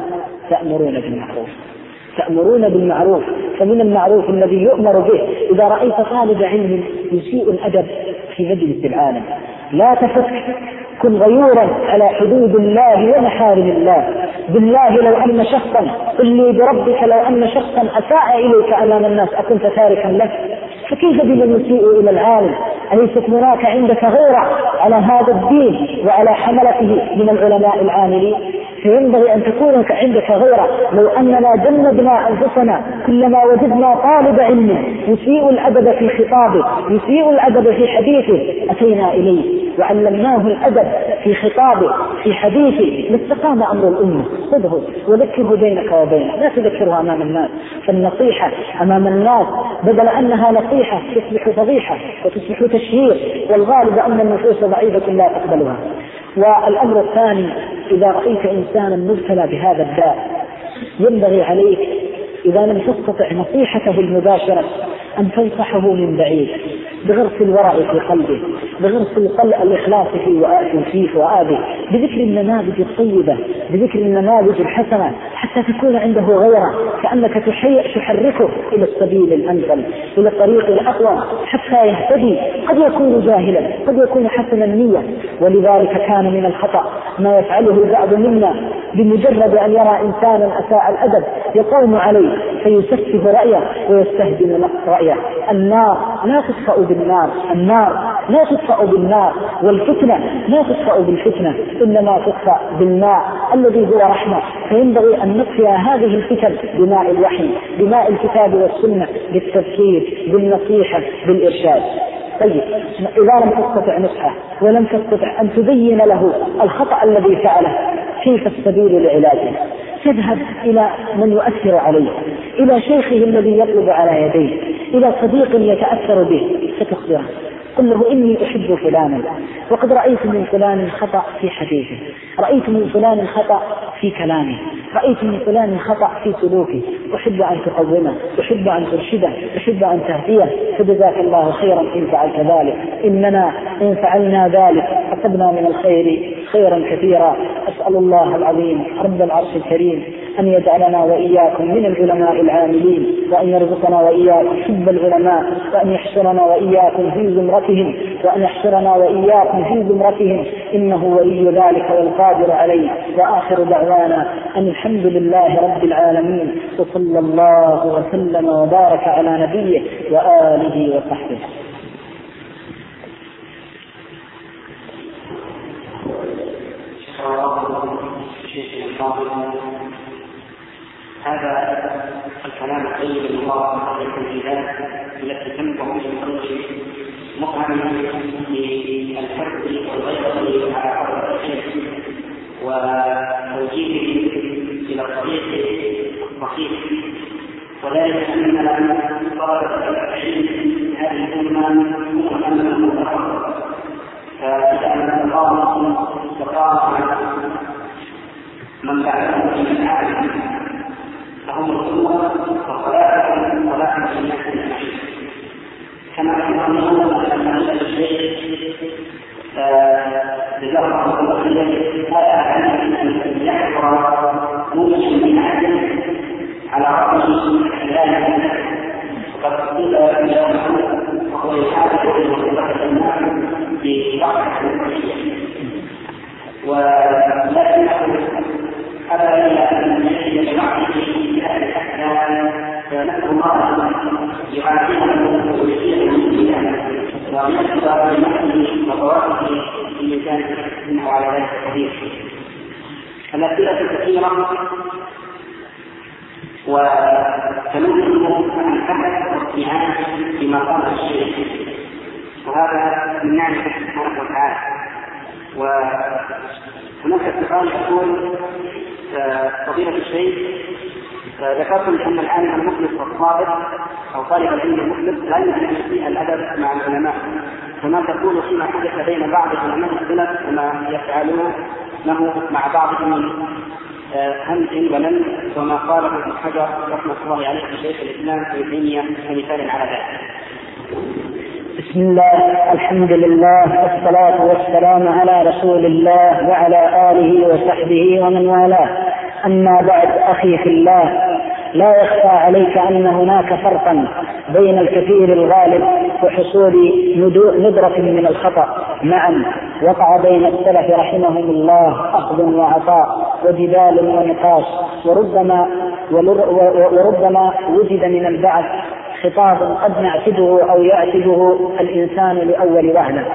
تأمرون بالمعروف. فمن المعروف الذي يؤمر به إذا رأيت طالب علم يسيء الأدب في مجلس العالم لا تفك، كن غيورا على حدود الله ومحارم الله. بالله لو أن شخصا، قل لي بربك لو أن شخصا أساء إليك أمام الناس أكنت تاركا له؟ فكيف بمن يسيء إلى العالم؟ أليست هناك عندك غيرة على هذا الدين وعلى حملته من العلماء العاملين؟ فينبغي أن تكون عندك غيرة. لو أننا جندنا أنفسنا كلما وجدنا طالب علم يسيء الأدب في خطابه، يسيء الأدب في حديثه، أتينا إليه وعلمناه الأدب في خطابه في حديثه، لاستقام أمر الأمة. خذه وذكره بينك وبينه، لا تذكره أمام الناس. فالنصيحة أمام الناس بدل أنها نصيحة تصبح فضيحة وتصبح تشهير، والغالب أن النفوس ضعيفة لا تقبلها. والأمر الثاني، إذا رأيت إنسانا مبتلى بهذا الداء ينبغي عليك إذا لم تستطع نصيحته المباشرة أن تنصحه من بعيد بغرس الورع في قلبه، بغرس الإخلاص فيه وآبه، بذكر النماذج الطيبة، بذكر النماذج الحسنة، حتى تكون عنده غيرة، كأنك تحركه إلى السبيل الأنزل، إلى الطريق الأقوى حتى يهتدي. قد يكون جاهلا، قد يكون حسن النية. ولذلك كان من الخطأ ما يفعله البعض منا، بمجرد أن يرى إنسانا أساء الأدب يقوم عليه فيسفه رأيه ويستهدم رأيه. النار لا تطفأ بالنار، النار لا تطفأ بالنار، والفتنة لا تطفأ بالفتنة، إنما تطفأ بالماء الذي هو رحمة. فينبغي أن نطفئ هذه الفتن بماء الوحي، بماء الكتاب والسنة، بالتذكير، بالنصيحة، بالإرشاد. طيب إذا لم تستطع نصحه ولم تستطع أن تبين له الخطأ الذي فعله، كيف السبيل لعلاجه؟ تذهب إلى من يؤثر عليه، إلى شيخه الذي يطلب على يديه، إلى صديق يتأثر به، فتخبره. قل له إني أحب فلانا وقد رأيت من فلان خطأ في حديثه، رأيت من فلان خطأ في كلامه، رأيت من فلان خطأ في سلوكه، أحب أن تقومه، أحب أن ترشده، أحب أن تهديه، فجزاك الله خيرا إن فعلت ذلك. إننا إن فعلنا ذلك أصبنا من الخير خيرا كثيرا. أسأل الله العظيم رب العرش الكريم أن يجعلنا وإياكم من العلماء العاملين، وأن يرزقنا وإياكم حب العلماء، وأن يحشرنا وإياكم في زمرتهم، وأن يحشرنا وإياكم في زمرتهم، إنه ولي ذلك والقادر عليه. وآخر دعوانا أن الحمد لله رب العالمين، وصلى الله وسلم وبارك على نبيه وآله وصحبه. شيخنا الفاضل هذا الكلام الطيب المبارك عليكم في ذلك التي تنبع به الخلق مفهما للحرص والغيرة على قدر الشيء وتوجيهه إلى الطريق الصحيح، وذلك أن طلبة العلم هذه الأمة هم أمة متفرقة، فإذا الله استقام من بعدهم من العالم فهم الأمة وصلاحهم صلاح الناس أجمعين، كما يقولون أن الشيخ جزاه الله خيرا هذا أن يحضر موجه من أحد على رأسه ذلك وقد قيل وهو يحاول إلى الناس ببعض الحقوقية، ولكن أبى إلى أن يجد بعضه في هذه الأحكام فنحن الله يعافينا ويجزيه ويحفظ بنفسه وفواته في ميزان منه على ذلك الكبير. الأسئلة كثيرة وتنظم عن البحث والاستيعاب بما قال الشيخ، وهذا من نعمة سبحانه وتعالى. وهناك سؤال يقول فضيلة الشيخ ذكرتم أن العالم المخلص والصادق أو طالب العلم المخلص لا يمكن فيه الأدب مع العلماء، فما تقول فيما حدث بين بعض علماء السلف وما يفعلونه مع بعضهم من همز ولم، وما قاله ابن حجر رحمة الله عليه في شيخ الإسلام ابن تيمية كمثال على ذلك. بسم الله، الحمد لله، والصلاة والسلام على رسول الله وعلى آله وصحبه ومن والاه. أما بعد، أخي في الله، لا يخفى عليك أن هناك فرقا بين الكثير الغالب وحصول ندرة من الخطأ معا وقع بين السلف رحمهم الله أخذ وعطاء وجدال ونقاش، وربما وجد من البعث خطاب قد نعتده أو يعتده الإنسان لأول وهلة.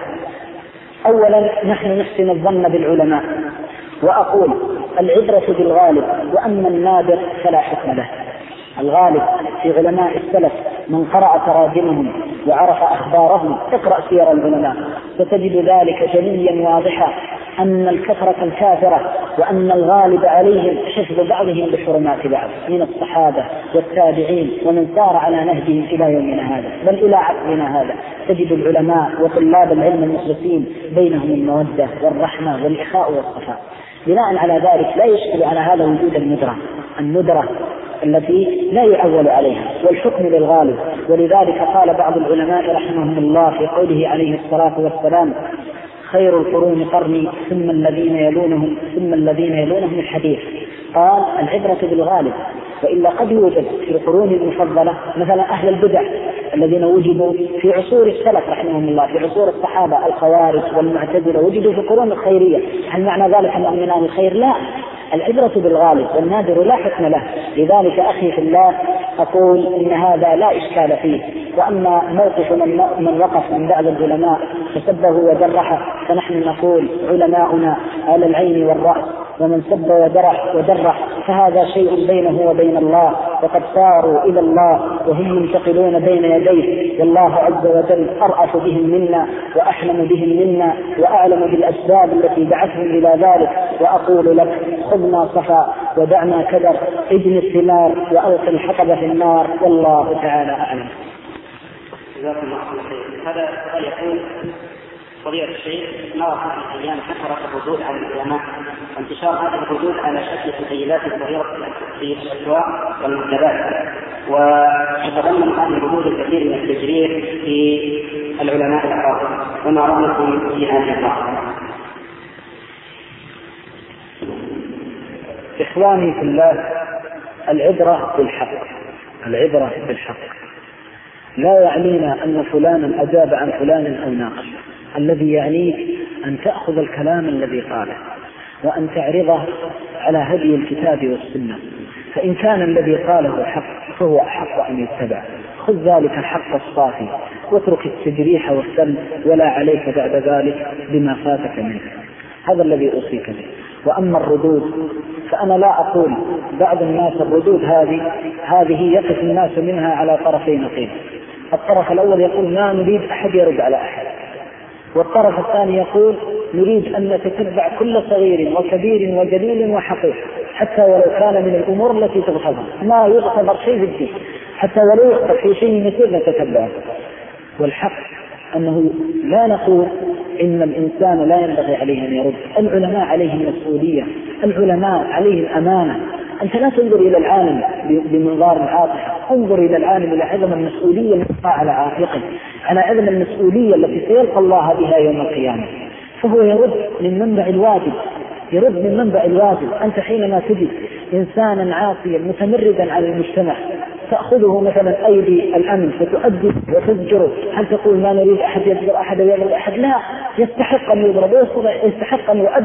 أولا، نحن نحسن الظن بالعلماء، وأقول العبرة بالغالب، وأما النادر فلا حكم له. الغالب في علماء السلف من قرأ تراجمهم وعرف أخبارهم، اقرأ سير العلماء فتجد ذلك جليا واضحا أن الكثرة الكافرة، وأن الغالب عليهم حفظ بعضهم بحرمات بعض من الصحابة والتابعين ومن سار على نهجهم إلى يومنا هذا، بل إلى عصرنا هذا تجد العلماء وطلاب العلم المخلصين بينهم المودة والرحمة والإخاء والصفاء. بناء على ذلك لا يشكل على هذا وجود الندرة التي لا يعول عليها، والحكم للغالب. ولذلك قال بعض العلماء رحمهم الله في قوله عليه الصلاة والسلام: خير القرون قرني ثم الذين يلونهم ثم الذين يلونهم الحديث. قال العبرة بالغالب، وإلا قد يوجد في القرون المفضلة مثلا أهل البدع الذين وجدوا في عصور السلف رحمهم الله، في عصور الصحابة الخوارج والمعتزلة وجدوا في القرون الخيرية. هل معنى ذلك أن أؤمنان الخير؟ لا، العبرة بالغالب والنادر لا حكم له. لذلك أخي في الله أقول إن هذا لا إشكال فيه. وأما موقف من وقف من بعض العلماء فسبه وجرحه، فنحن نقول علماؤنا على العين والرأس، ومن سب وجرح فهذا شيء بينه وبين الله، وقد صاروا إلى الله وهم منتقلون بين يديه، والله عز وجل أرأف بهم منا وأحلم بهم منا وأعلم بالأسباب التي دعتهم إلى ذلك. وأقول لك: خذنا صفا ودعنا كدر، اجن الثمار وألق الحطب في النار، والله تعالى أعلم. جزاكم الله خير. هذا يقول: فضيلة الشيخ، نرى هذه الأيام كثرة الردود على العلماء وانتشار هذه الردود على شكل تخيلات صغيرة في الأسواق والمكتبات، وتتضمن هذه الردود الكثير من التجريح في العلماء الأخرى، وما رأيكم في هذه الظاهرة؟ إخواني في الله، العبرة بالحق، لا يعنينا أن فلانا أجاب عن فلان أو ناقش. الذي يعنيك أن تأخذ الكلام الذي قاله وأن تعرضه على هدي الكتاب والسنة، فإن كان الذي قاله حق فهو أحق أن يتبع. خذ ذلك الحق الصافي واترك التجريح والسلب، ولا عليك بعد ذلك بما فاتك منه. هذا الذي أوصيك به. وأما الردود فأنا لا أقول بعض الناس الردود هذه يقف الناس منها على طرفي نقيض. الطرف الأول يقول ما نريد أحد يرد على أحد، والطرف الثاني يقول نريد أن نتتبع كل صغير وكبير وجليل وحقير حتى ولو كان من الأمور التي تغتبر، ما يغتبر شيء في الدين حتى ولو يغتبر في شيء مثير نتتبعه. والحق أنه لا نقول إن الإنسان لا ينبغي عليه أن يرد. العلماء عليهم مسؤولية، العلماء عليهم أمانة. أنت لا تنظر إلى العالم بمنظار العاطفة، انظر إلى العالم إلى عظم المسؤولية التي على عاتقه، على عظم المسؤولية التي سيلقى الله بها يوم القيامة. فهو يرد من منبع الواجب، يرد من منبع الواجب. أنت حينما تجد إنسانا عاصيا متمردا على المجتمع تأخذه مثلا أيدي الأمن فتؤدي وتزجره، هل تقول ما نريد أحد يزجر أحد ويضرب أحد؟ لا، يستحق أن يضرب، يستحق أن يؤدي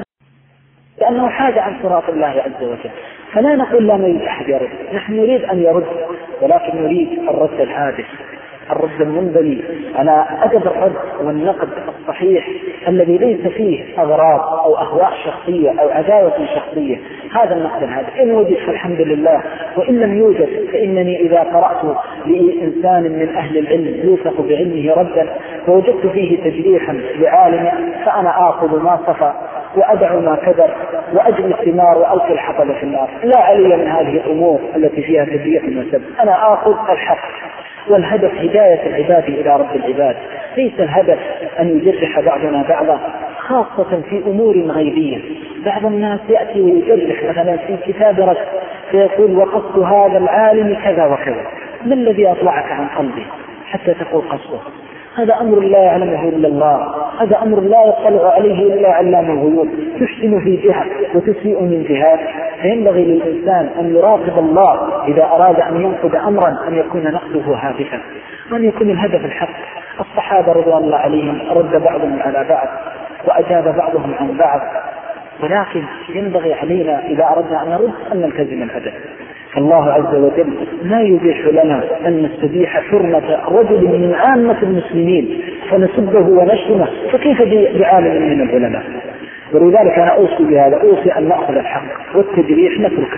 لأنه حاجة عن صراط الله عز وجل. فلا نقول لا نريد أحد يرد، نحن نريد أن يرد، ولكن نريد الرد الهادف، الرد المنبني على أدب الرد والنقد الصحيح الذي ليس فيه أغراض أو أهواء شخصية أو عداوة شخصية. هذا النقد الهادف إن وجد فالحمد لله، وإن لم يوجد فإنني إذا قرأت لإنسان من أهل العلم يوثق بعلمه ردا فوجدت فيه تجريحا لعالم فأنا آخذ ما صفى وأدع ما كذب وأجري الثمار وألقي الحطب في النار. لا علي من هذه الأمور التي فيها تجريح وسب، أنا آخذ الحق. والهدف هداية العباد إلى رب العباد، ليس الهدف أن يجرح بعضنا بعضا، خاصة في أمور غيبية. بعض الناس يأتي ويجرح مثلا في كتاب رد فيقول وقصد هذا العالم كذا وكذا، ما الذي أطلعك عن قلبي حتى تقول قصده؟ هذا أمر لا يعلمه إلا الله، هذا أمر لا يطلع عليه إلا علام الغيوب. تحسن في جهة وتسيء من جهات، فينبغي للإنسان أن يراقب الله إذا أراد أن ينقض أمرا أن يكون نقده هادفا وأن يكون الهدف الحق. الصحابة رضوان الله عليهم رد بعضهم على بعض وأجاب بعضهم عن بعض، ولكن ينبغي علينا إذا أردنا أن نرد أن نلتزم الهدف. فالله عز وجل لا يبيح لنا أن نستبيح حرمة رجل من عامة المسلمين فنسبه ونشتمه، فكيف بعالم من العلماء؟ ولذلك أنا أوصي بهذا، أوصي أن نأخذ الحق والتجريح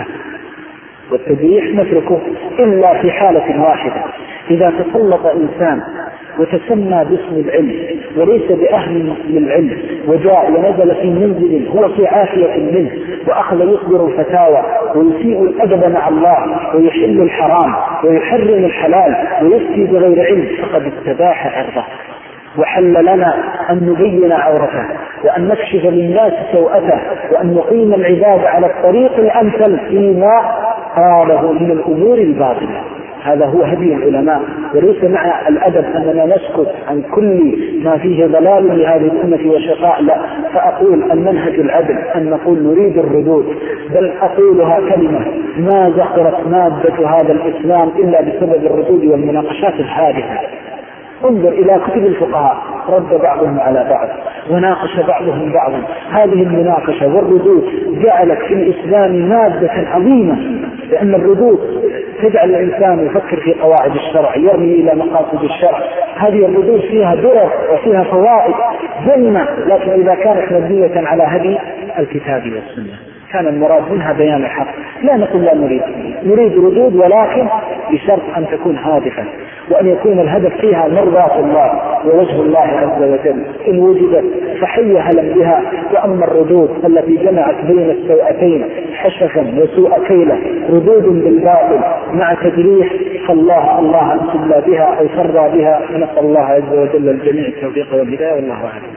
نتركه إلا في حالة واحدة، إذا تسلط إنسان وتسمى باسم العلم وليس بأهل للعلم وجاء ونزل في منزل هو في عافية منه وأخذ يصدر الفتاوى ويسيء الأدب مع الله ويحل الحرام ويحرم الحلال ويفتي بغير علم، فقد استباح عرضه وحل لنا أن نبين عورته وأن نكشف للناس سوءته وأن نقيم العباد على الطريق الأمثل فيما قاله من الأمور الباطلة. هذا هو هدي العلماء، وليس مع الأدب أننا نسكت عن كل ما فيه ضلال لهذه الأمة وشقاء، لا، فأقول المنهج العدل أن نقول نريد الردود، بل أقولها كلمة ما زخرت مادة هذا الإسلام إلا بسبب الردود والمناقشات الحادثة. انظر إلى كتب الفقهاء، رد بعضهم على بعض وناقش بعضهم بعضا. هذه المناقشة والردود جعلت في الإسلام مادة عظيمة، لأن الردود تجعل الإنسان يفكر في قواعد الشرع، يرمي إلى مقاصد الشرع. هذه الردود فيها درر وفيها فوائد جنة، لكن إذا كانت مبنية على هدي الكتاب والسنة كان المراد منها بيان الحق. لا نقول لا نريد ردود، ولكن بشرط أن تكون هادفة وأن يكون الهدف فيها مرضاة الله ووجه الله عز وجل. إن وجدت فحي هلا بها. وأما الردود التي جمعت بين السوءتين حشفا وسوء كيلة، ردود بالباطل مع تجريح، فالله أن تبلى بها أو ترضى بها، ونسأل الله عز وجل الجميع التوفيق والهداية، والله أعلم.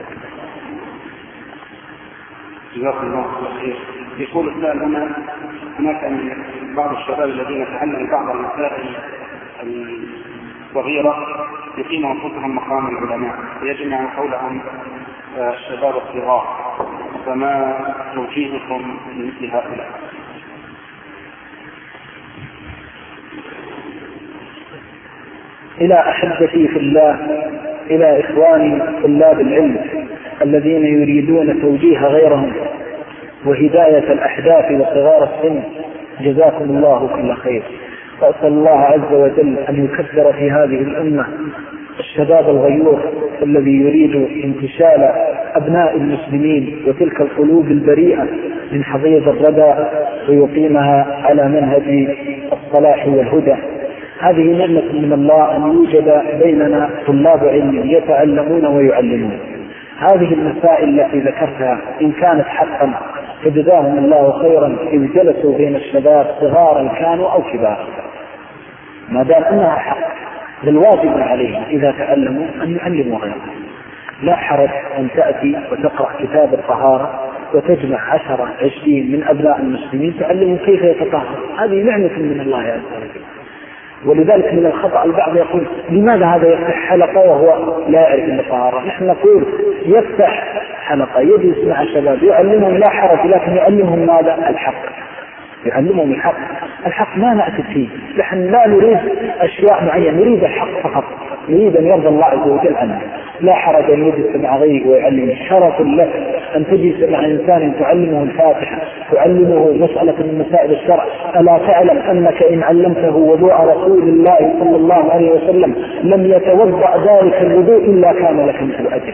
جزاكم الله خير. يقول السائل هناك بعض الشباب الذين تعلموا بعض المسائل الصغيرة يقيم أنفسهم مقام العلماء ويجمع حولهم الشباب الصغار، فما توجيهكم لمثل هؤلاء؟ إلى أحبتي في الله، إلى إخواني طلاب العلم الذين يريدون توجيه غيرهم وهداية الأحداث وصغار السن، جزاكم الله كل خير. وأسأل الله عز وجل أن يكثر في هذه الأمة الشباب الغيور الذي يريد انتشال أبناء المسلمين وتلك القلوب البريئة من حضيض الردى ويقيمها على منهج الصلاح والهدى. هذه نعمة من الله أن يوجد بيننا طلاب علم يتعلمون ويعلمون. هذه المسائل التي ذكرتها إن كانت حقا فجزاهم الله خيرا إذ جلسوا بين الشباب صغارا كانوا أو كبارا. ما دام أنها حق بالواجب عليهم إذا تعلموا أن يعلموا غيرهم. لا حرج أن تأتي وتقرأ كتاب الطهارة وتجمع 10-20 من أبناء المسلمين تعلموا كيف يتطهر. هذه نعمة من الله عز وجل. ولذلك من الخطأ البعض يقول لماذا هذا يفتح حلقة وهو لا يعرف الطهارة؟ نحن نقول يفتح حلقة يجلس مع الشباب يعلمهم لا حرج، لكن يعلمهم ماذا؟ الحق. يعلمهم الحق ما نأتي فيه. نحن لا نريد أشياء معينة، نريد الحق فقط، نريد أن يرضى الله عز وجل عنه. لا حرج أن يجلس مع غيرك ويعلم. شرف لك أن تجلس مع إنسان تعلمه الفاتحة، تعلمه مسألة من مسائل الشرع. ألا تعلم أنك إن علمته وضوء رسول الله صلى الله عليه وسلم لم يتوضأ ذلك الوضوء إلا كان لك مثل أجره.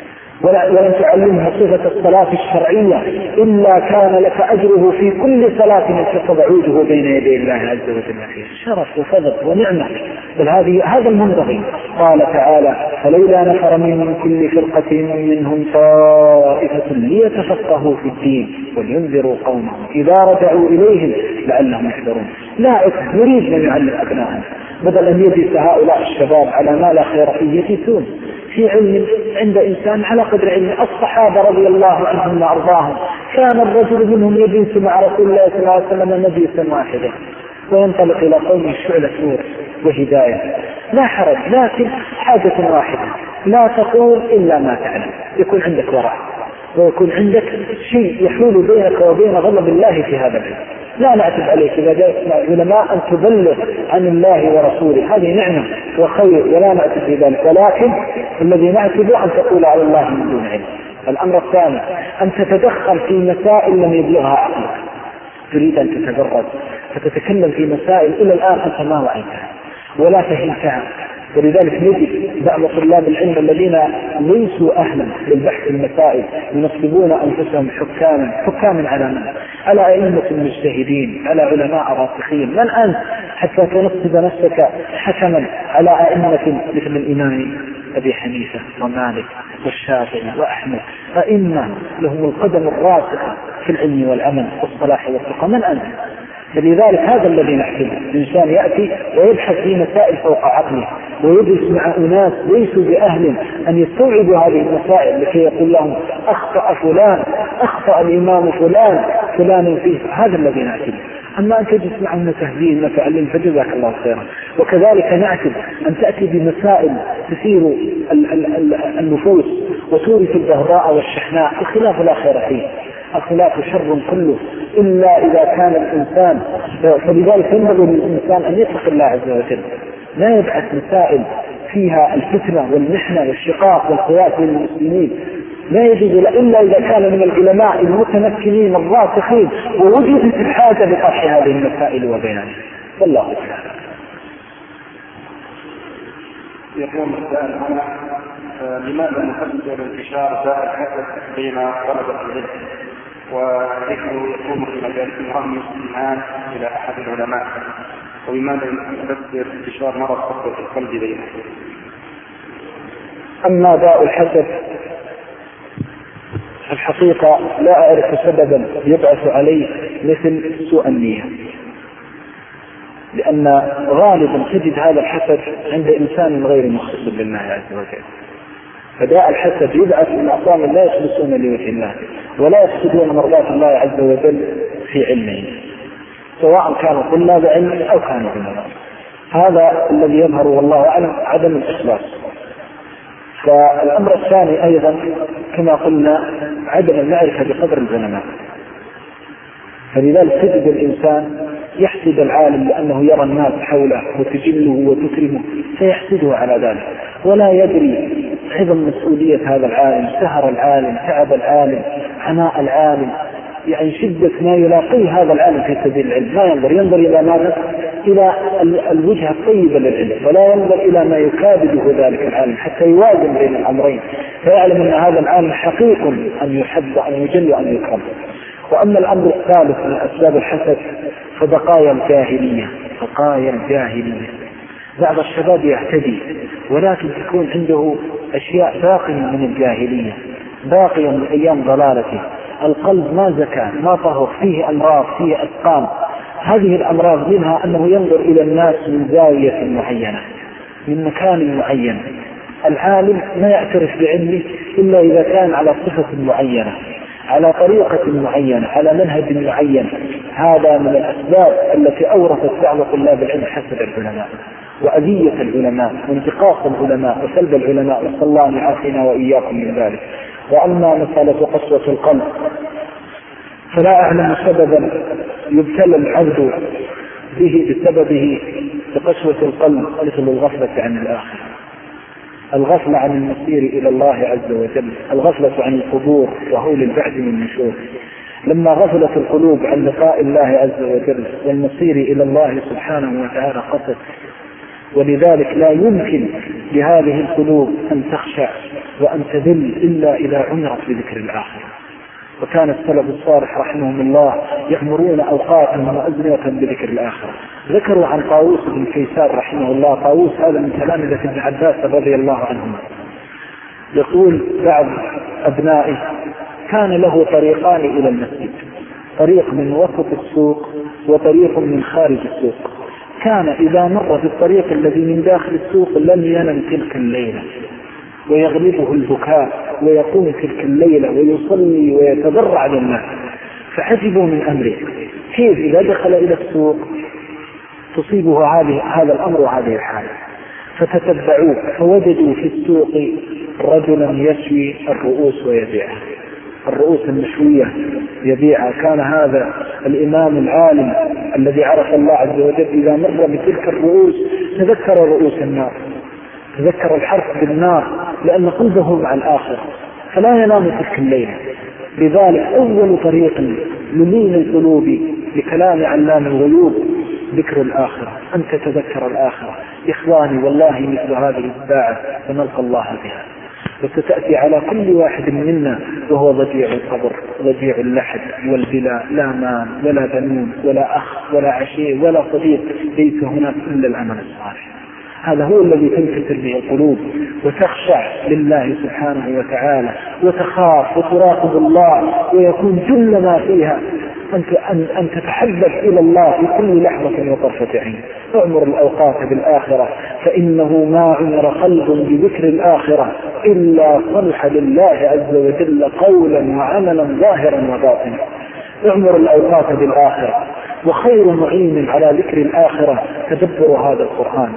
ولن تعلمه صفة الصلاة الشرعية إلا كان لك أجره في كل صلاة ينتقض عوده بين يدي الله عز وجل. شرف وفضل ونعمة. بل هذا المنبغي. قال تعالى فلولا نفر من كل فرقة منهم طائفة ليتفقهوا في الدين ولينذروا قومهم إذا رجعوا إليهم لعلهم يحذرون. لا نريد من يعلم أبنائهم بدل أن يجلس هؤلاء الشباب على ما لا خير فيه يجلسون في علم عند إنسان على قدر علم. الصحابة رضي الله عنهم وأرضاهم كان الرجل منهم يجلس مع رسول الله صلى الله عليه وسلم مجلسا واحدا وينطلق إلى قوم شعلة نور وهداية. لا حرج، لكن حاجة واحدة لا تقول إلا ما تعلم. يكون عندك ورع ويكون عندك شيء يحول بينك وبين غضب الله في هذا العلم. لا نعتب عليك إذا جاء العلماء أن تبلغ عن الله ورسوله، هذه نعمة وخير ولا نعتب في ذلك، ولكن الذي نعتب أن تقول على الله من دون علم. الأمر الثاني أن تتدخل في مسائل لم يبلغها عقلك. تريد أن تتدرج فتتكلم في مسائل إلى الآن أنت ما وعيتها ولا فهمتها. ولذلك نجد بعض طلاب العلم الذين ليسوا أهلا للبحث في المسائل ينصبون أنفسهم حكاما على من؟ على أئمة المجتهدين، على علماء راسخين. من أنت حتى تنصب نفسك حكما على أئمة مثل الإمام أبي حنيفة ومالك والشافعي وأحمد، أئمة لهم القدم الراسخة في العلم والعمل والصلاح والتقى. من أنت؟ فلذلك هذا الذي نحتاجه. الإنسان يأتي ويبحث في مسائل فوق عقله ويجلس مع أناس ليسوا بأهل أن يستوعبوا هذه المسائل لكي يقول لهم أخطأ فلان، أخطأ الإمام فلان فيه. هذا الذي نحتاجه. أما أن تجلس مع المتهدين متعلم فجزاك الله خيرا. وكذلك نعتب أن تأتي بمسائل تثير النفوس وتورث البغضاء والشحناء. الخلاف لا خير فيه، الخلاف شر كله إلا إذا كان الإنسان. فلذلك ينبغي للإنسان أن يتقي الله عز وجل، لا يبحث مسائل فيها الفتنة والمحنة والشقاق والخلاف بين المسلمين. لا يجوز إلا إذا كان من العلماء المتمكنين الراسخين ووجدت الحاجة لطرح هذه المسائل وبيانها. والله تعالى. يقول السائل هنا لماذا نحدد الانتشار ذات الحدث بين طلبة العلم وذكره يكون في مجالس الرمي والاستماع إلى أحد العلماء، وبماذا يؤثر انتشار مرض فقر القلب بينهم؟ أما داء الحسد الحقيقة لا أعرف سببا يبعث عليه مثل سوء النية، لأن غالبا تجد هذا الحسد عند إنسان غير مخلص لله عز وجل. فداء الحسد يبعث من أقوام لا يخلصون لوجه الله ولا يقصدون مرضاة الله عز وجل في علمه، سواء كانوا طلاب علم أو كانوا علماء. هذا الذي يظهر والله أعلم عدم الإخلاص. فالأمر الثاني أيضا كما قلنا عدم المعرفة بقدر العلماء. فلذلك تجد الإنسان يحسد العالم لأنه يرى الناس حوله وتجله وتكرمه فيحسده على ذلك، ولا يدري عظم مسؤولية هذا العالم، سهر العالم، تعب العالم، عناء العالم، يعني شدة ما يلاقيه هذا العالم في سبيل العلم. ما ينظر إلى ماذا؟ إلى الوجهة الطيبة للعلم، ولا ينظر إلى ما يكابده ذلك العالم حتى يوازن بين الأمرين، فيعلم أن هذا العالم حقيق أن يحب وأن يجل وأن يكرم. وأما الأمر الثالث من أسباب الحسد فبقايا الجاهلية. بعض الشباب يهتدي ولكن تكون عنده أشياء باقية من الجاهلية، باقية من أيام ضلالته، القلب ما زكى ما طهر، فيه أمراض فيه أسقام. هذه الأمراض منها أنه ينظر إلى الناس من زاوية معينة من مكان معين. العالم ما يعترف بعلمه إلا إذا كان على صفة معينة، على طريقة معينة، على منهج معين. هذا من الأسباب التي أورثت بعض طلاب العلم حسد العلماء وأذية العلماء وانتقاص العلماء وسلب العلماء، نسأل الله أن يعافينا وإياكم من ذلك. وأما مسألة قسوة القلب فلا أعلم سببا يبتلى العبد به بسببه بقسوة القلب مثل الغفلة عن الآخرة، الغفلة عن المسير إلى الله عز وجل، الغفلة عن القبور وهول البعث والنشور. لما غفلت القلوب عن لقاء الله عز وجل والمسير إلى الله سبحانه وتعالى قست، ولذلك لا يمكن لهذه القلوب أن تخشع وأن تذل إلا إذا عمرت بذكر الآخرة. وكان السلف الصالح رحمهم الله يأمرون أوقاتهم وأزمنة بذكر الآخرة. ذكروا عن طاووس بن كيسان رحمه الله، طاووس هذا من تلامذة ابن عباس رضي الله عنهما، يقول بعض أبنائه كان له طريقان إلى المسجد، طريق من وسط السوق وطريق من خارج السوق. كان إذا مر بالطريق الذي من داخل السوق لم ينم تلك الليلة ويغلبه البكاء، ويقوم تلك الليلة ويصلي ويتضرع للناس. فعجبوا من أمره، كيف إذا دخل إلى السوق تصيبه هذا الأمر وهذه الحالة. فتتبعوه فوجدوا في السوق رجلا يشوي الرؤوس ويبيعها، الرؤوس المشوية يبيعها. كان هذا الإمام العالم الذي عرف الله عز وجل إذا مر بتلك الرؤوس تذكر رؤوس النار، تذكر الحرق بالنار، لأن قلبه مع الآخر فلا ينام تلك الليلة. لذلك أول طريق لمين القلوب بكلام علام الغيوب ذكر الآخرة، أن تتذكر الآخرة. إخواني والله مثل هذه الساعة سنلقى الله بها، وستأتي على كل واحد منا وهو ضجيع القبر، ضجيع اللحد والبلا، لا مال ولا بنون ولا أخ ولا عشير ولا صديق، ليس هناك إلا العمل الصالح. هذا هو الذي تنكسر به القلوب وتخشع لله سبحانه وتعالى وتخاف وتراقب الله، ويكون جل ما فيها أن تتحدث إلى الله في كل لحظة وطرفة عين. اعمر الأوقات بالآخرة، فإنه ما عمر قلب بذكر الآخرة إلا صلح لله عز وجل قولا وعملا ظاهرا وباطنا. اعمر الأوقات بالآخرة، وخير معين على ذكر الآخرة تدبر هذا القرآن.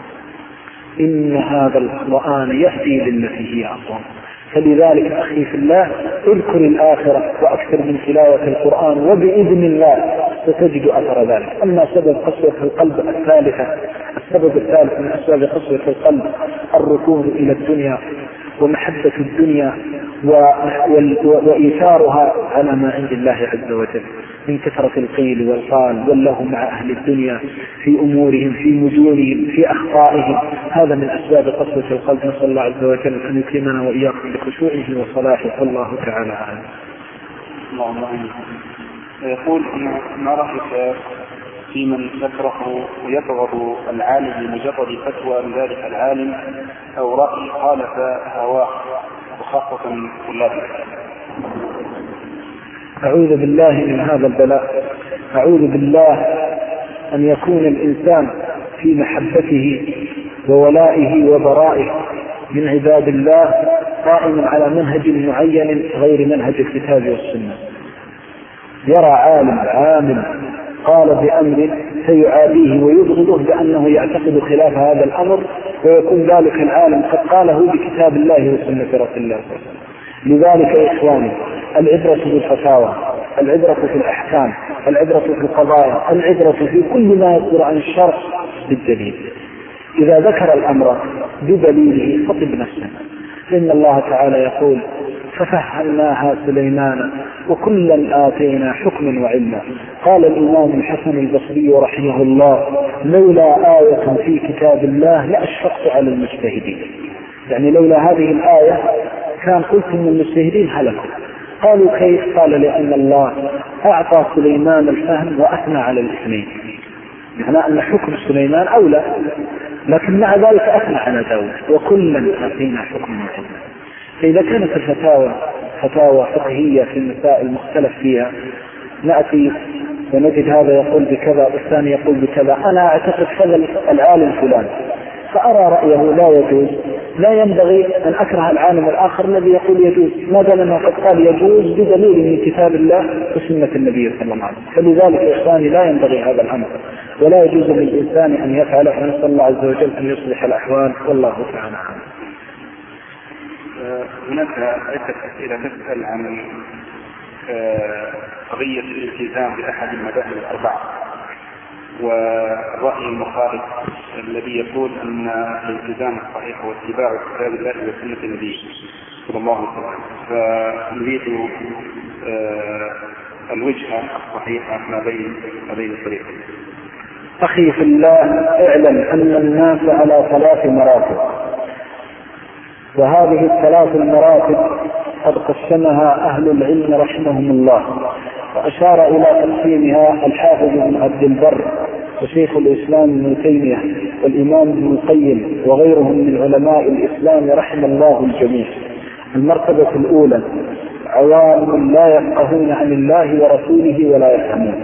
إن هذا القرآن يهدي للتي هي أقوم. فلذلك أخي في الله اذكر الآخرة وأكثر من تلاوة القرآن، وبإذن الله ستجد أثر ذلك. أما سبب قسوة القلب السبب الثالث من أسباب قسوة القلب الركون إلى الدنيا ومحبة الدنيا وإيثارها على ما عند الله عز وجل من كثرة القيل والقال والله مع أهل الدنيا في أمورهم في مجونهم في أخطائهم. هذا من أسباب قسوة القلب. نسأل الله عز وجل أن يكرمنا وإياكم بخشوعه وصلاحه، والله تعالى أعلم. اللهم آمين. يقول ما رأيك في من يكره ويبغض العالم لمجرد فتوى من ذلك العالم أو رأي خالف هواه، وخاصة طلابه؟ أعوذ بالله من هذا البلاء. أعوذ بالله أن يكون الإنسان في محبته وولائه وبرائه من عباد الله قائم على منهج معين غير منهج الكتاب والسنة. يرى عالم قال بأمر سيعاديه ويبغضه بأنه يعتقد خلاف هذا الأمر، ويكون ذلك العالم قد قاله بكتاب الله وسنة رسول الله. لذلك يا إخواني العبرة بالفتاوى، العبرة في الأحكام، العبرة في القضايا، العبرة في كل ما يصدر عن الشرع بالدليل. إذا ذكر الأمر بدليله فطب نفسه، فإن الله تعالى يقول ففهمناها سليمان وكلا آتينا حكما وعلما. قال الإمام الحسن البصري رحمه الله لولا آية في كتاب الله لأشفقت على المجتهدين. يعني لولا هذه الآية كان قلت إن المجتهدين هلكوا. قالوا كيف؟ قال لأن الله أعطى سليمان الفهم وأثنى على الاثنين، معنى أن حكم سليمان أولى، لكن مع ذلك أثنى على داود وكلا آتينا حكما وعلما. فإذا كانت الفتاوى فتاوى فقهية في المسائل المختلف فيها، نأتي ونجد هذا يقول بكذا والثاني يقول بكذا، أنا أعتقد كذا العالم فلان فأرى رأيه لا يجوز، لا ينبغي أن أكره العالم الآخر الذي يقول يجوز ما دام أنه قد قال يجوز بدليل من كتاب الله وسنة النبي صلى الله عليه وسلم. فلذلك يا إخواني لا ينبغي هذا الأمر ولا يجوز للإنسان أن يفعله، ونسأل الله عز وجل أن يصلح الأحوال والله تعالى عنه. هناك عدة أسئلة تسأل عن قضية الالتزام بأحد المذاهب الأربعة والرأي المخالف الذي يقول أن الالتزام الصحيح هو اتباع كتاب الله وسنة النبي صلى الله عليه وسلم، فنريد الوجهة الصحيحة ما بين الطريقين. أخي في الله، اعلم أن الناس على 3 مراتب، وهذه ال3 المراتب قد قسمها أهل العلم رحمهم الله، وأشار إلى تقسيمها الحافظ بن عبد البر وشيخ الإسلام ابن تيمية والإمام ابن القيم وغيرهم من علماء الإسلام رحم الله الجميع. المرتبة الأولى عوام لا يفقهون عن الله ورسوله ولا يفهمون،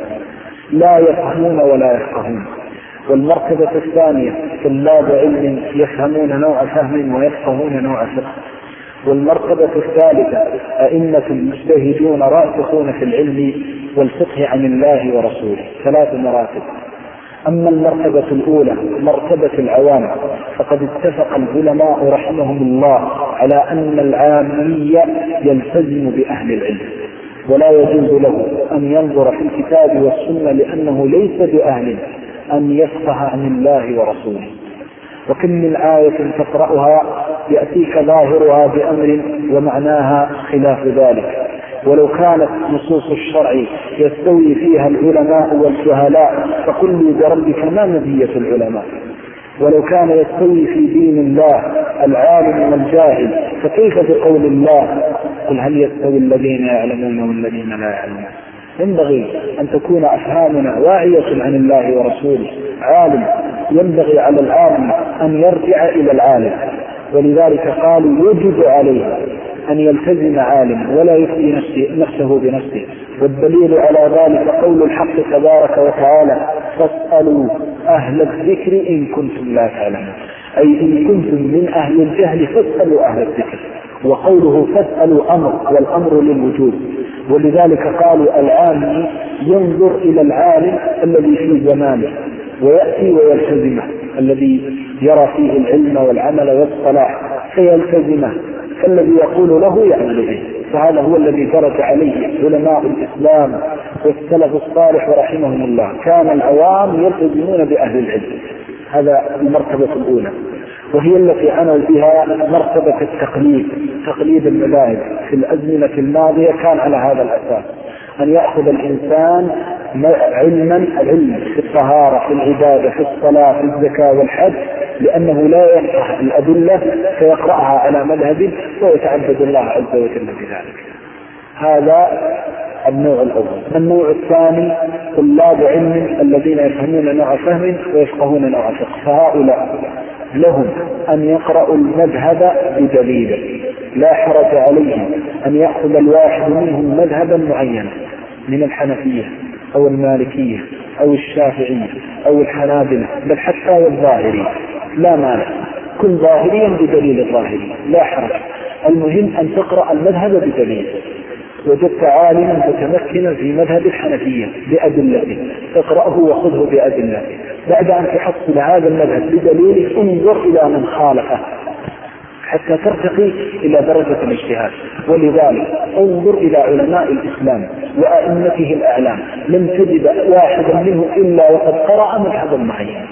لا يفهمون ولا يفقهون. والمرتبة الثانية طلاب علم يفهمون نوع فهم ويفقهون نوع فقه. والمرتبة الثالثة أئمة مجتهدون راسخون في العلم والفقه عن الله ورسوله. 3 مراتب. أما المرتبة الأولى مرتبة العوام فقد اتفق العلماء رحمهم الله على أن العامي يلتزم بأهل العلم ولا يجوز له أن ينظر في الكتاب والسنة لأنه ليس بأهل أن يفقه عن الله ورسوله. وكم من آية تقرأها يأتيك ظاهرها بأمر ومعناها خلاف ذلك، ولو كانت نصوص الشرع يستوي فيها العلماء والجهلاء فقل لي بربك ما مزية العلماء. ولو كان يستوي في دين الله العالم والجاهل فكيف بقول الله قل هل يستوي الذين يعلمون والذين لا يعلمون. ينبغي أن تكون أفهامنا واعية عن الله ورسوله. عالم ينبغي على العالم أن يرجع إلى العالم، ولذلك قالوا يجب عليه أن يلتزم عالم ولا يفتي نفسه بنفسه. والدليل على ذلك قول الحق تبارك وتعالى فاسألوا أهل الذكر إن كنتم لا تعلمون، أي إن كنتم من أهل الجهل فاسألوا أهل الذكر. وقوله فاسألوا أمر والأمر للوجود، ولذلك قالوا العالم ينظر إلى العالم الذي في زمانه ويأتي ويلتزمه، الذي يرى فيه العلم والعمل والصلاح فيلتزمه، فالذي يقول له يعمل به. فهذا هو الذي درج عليه علماء الإسلام والسلف الصالح ورحمهم الله، كان العوام يلتزمون بأهل العلم. هذا المرتبة الأولى، وهي التي عنوا بها مرتبة التقليد. تقليد المذاهب في الأزمنة الماضية كان على هذا الأساس، أن يأخذ الإنسان علم في الطهارة في العبادة في الصلاة في الزكاة والحج، لأنه لا يفقه الأدلة فيقرأها على مذهب ويتعبد الله عز وجل بذلك. هذا النوع الأول. النوع الثاني طلاب علم الذين يفهمون نوع فهم ويفقهون نوع فقه، فهؤلاء لهم أن يقرأوا المذهب بدليل، لا حرج عليهم أن يأخذ الواحد منهم مذهبا معينا من الحنفية أو المالكية أو الشافعية أو الحنابلة بل حتى الظاهري، لا مانع، كل ظاهريا بدليل الظاهري لا حرج. المهم أن تقرأ المذهب بدليل. وجدت عالما متمكنا في مذهب الحنفية بأدلته اقرأه وخذه بأدلته. بعد أن تحصل هذا المذهب بدليله انظر إلى من خالفه حتى ترتقي إلى درجة الاجتهاد. ولذلك انظر إلى علماء الإسلام وأئمته الأعلام، لم تجد واحدا منه إلا وقد قرأ مذهبا معين.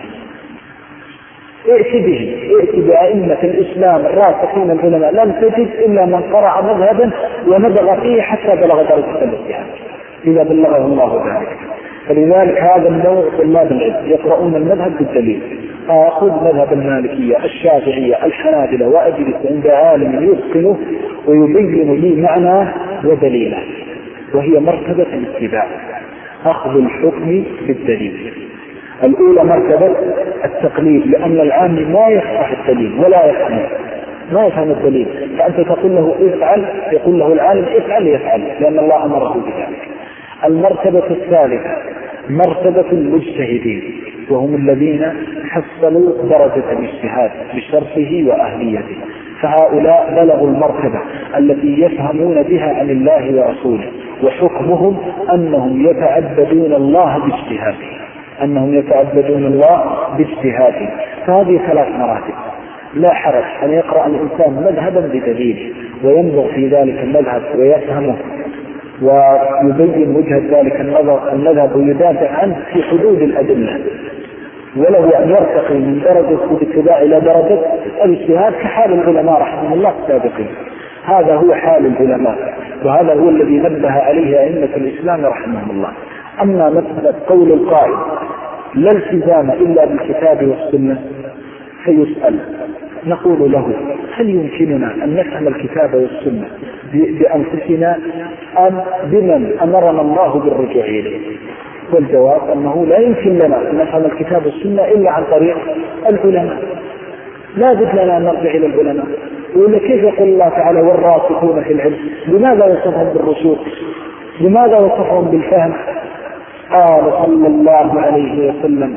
ائت بأئمة الإسلام الراسخين العلماء، لم تجد إلا من قرأ مذهبا ونبغ فيه حتى بلغ درجة الاجتهاد إذا بلغه الله ذلك. فلذلك هذا النوع طلاب العلم يقرؤون المذهب بالدليل. أخذ مذهب المالكية الشافعية الحنابلة وأجلس عند عالم يتقنه ويبين لي معناه ودليله، وهي مرتبة الاتباع، أخذ الحكم بالدليل. الأولى مرتبة التقليد، لأن العام لا يفقه الدليل ولا يفهمه، ما يفهم الدليل، فأنت تقول له افعل يقول له العالم افعل يفعل، لأن الله أمره بذلك. المرتبة الثالثة مرتبة المجتهدين، وهم الذين حصلوا درجة الاجتهاد بشرطه وأهليته، فهؤلاء بلغوا المرتبة التي يفهمون بها عن الله ورسوله، وحكمهم أنهم يتعبدون الله باجتهاده، فهذه 3 مراتب. لا حرج أن يقرأ الإنسان مذهبا بدليله وينظر في ذلك المذهب ويفهمه ويبين وجهة ذلك المذهب ويدافع عنه في حدود الأدلة، وله أن يرتقي من درجة الاتباع إلى درجة الاجتهاد كحال العلماء رحمهم الله السابقين. هذا هو حال العلماء، وهذا هو الذي نبه عليه أئمة الإسلام رحمهم الله. أما مسألة قول القائل لا التزام إلا بالكتاب والسنة فيسأل، نقول له هل يمكننا أن نفهم الكتاب والسنة بأنفسنا أم بمن أمرنا الله بالرجوع إليه؟ والجواب أنه لا يمكن لنا أن نفهم الكتاب والسنة إلا عن طريق العلماء، لا بد لنا أن نرجع إلى العلماء. وإلا كيف يقول الله تعالى والراسخون في العلم؟ لماذا وصفهم بالرسوخ؟ لماذا وصفهم بالفهم؟ قال صلى الله عليه وسلم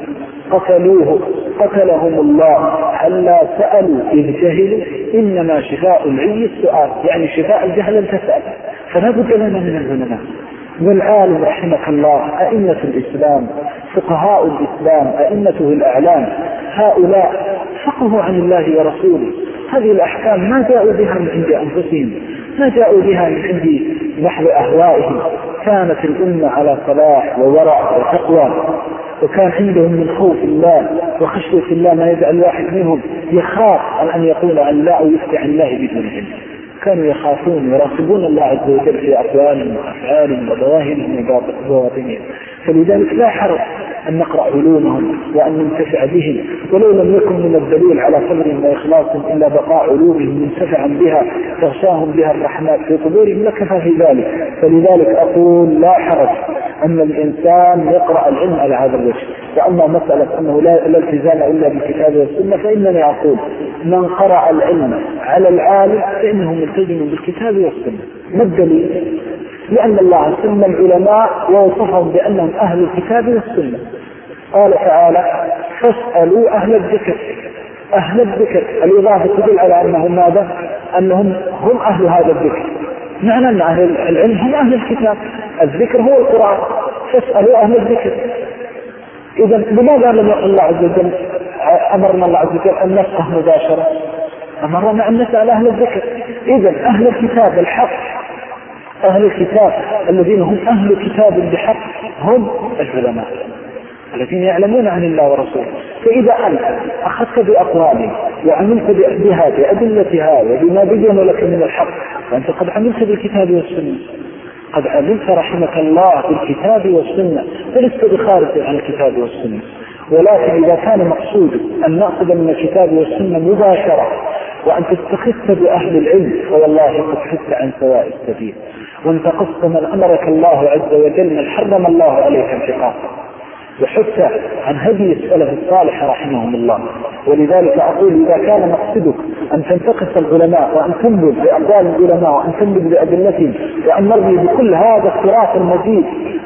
قتلهم الله هلا سألوا إذ جهلوا إنما شفاء العي السؤال، يعني شفاء الجهل أن تسأل، فلا بد لنا من العلماء. والعالم رحمك الله أئمة الإسلام، فقهاء الإسلام، أئمته الأعلام، هؤلاء فقهوا عن الله ورسوله. هذه الأحكام ما جاءوا بها من عند أنفسهم، ما جاءوا بها من عند نحو أهوائهم، كانت الأمة على صلاح وورع وتقوى، وكان عندهم من خوف الله وخشية الله ما يجعل الواحد منهم يخاف أن يقول عن لا أو يفتي عن الله بدون علم. كانوا يخافون يراقبون الله عز وجل في أقوالهم وأفعالهم وظواهرهم وبواطنهم، فلذلك لا حرج أن نقرأ علومهم وأن ننتفع بهم، ولو لم يكن من الدليل على صبرهم وإخلاصهم إلا بقاء علومهم منتفعا بها تغشاهم بها الرحمات في قبورهم لكفى في ذلك. فلذلك أقول لا حرج أن الإنسان يقرأ العلم على هذا الوجه. وأما مسألة أنه لا التزام إلا بالكتاب والسنة، فإنني أقول من قرأ العلم على العالم فإنه ملتزم بالكتاب والسنة. ما الدليل؟ لأن الله سمى العلماء ووصفهم بأنهم أهل الكتاب والسنة. قال تعالى فاسألوا أهل الذكر. أهل الذكر الإضافة تدل على أنهم ماذا؟ أنهم هم أهل هذا الذكر، معنى أن أهل العلم هم أهل الكتاب، الذكر هو القرآن، فاسألوا أهل الذكر. إذا لماذا لم يقل الله عز وجل أمرنا الله عز وجل أن نفقه مباشرة؟ أمرنا أن نسأل أهل الذكر. إذا أهل الكتاب الحق، أهل الكتاب الذين هم أهل كتاب بحق هم العلماء الذين يعلمون عن الله ورسوله. فإذا أنت أخذت بأقوالهم وعملت بها بأدلتها وبما بين لك من الحق، فأنت قد عملت بالكتاب والسنة، قد عملت رحمك الله بالكتاب والسنة، فلست بخارج عن الكتاب والسنة. ولكن إذا كان مقصود أن نأخذ من الكتاب والسنة مباشرة وأن تستخف بأهل العلم، فوالله قد حدت عن سواء السبيل، وانتقصت من أمرك الله عز وجل من حرم الله عليك انتقاصه، وحتى عن هدي السلف الصالح رحمهم الله. ولذلك أقول إذا كان مقصدك أن تنتقص العلماء وأن تنبذ بأقوال العلماء وأن تنبذ بأدلتهم وأن نرمي بكل هذا الصراط المجيد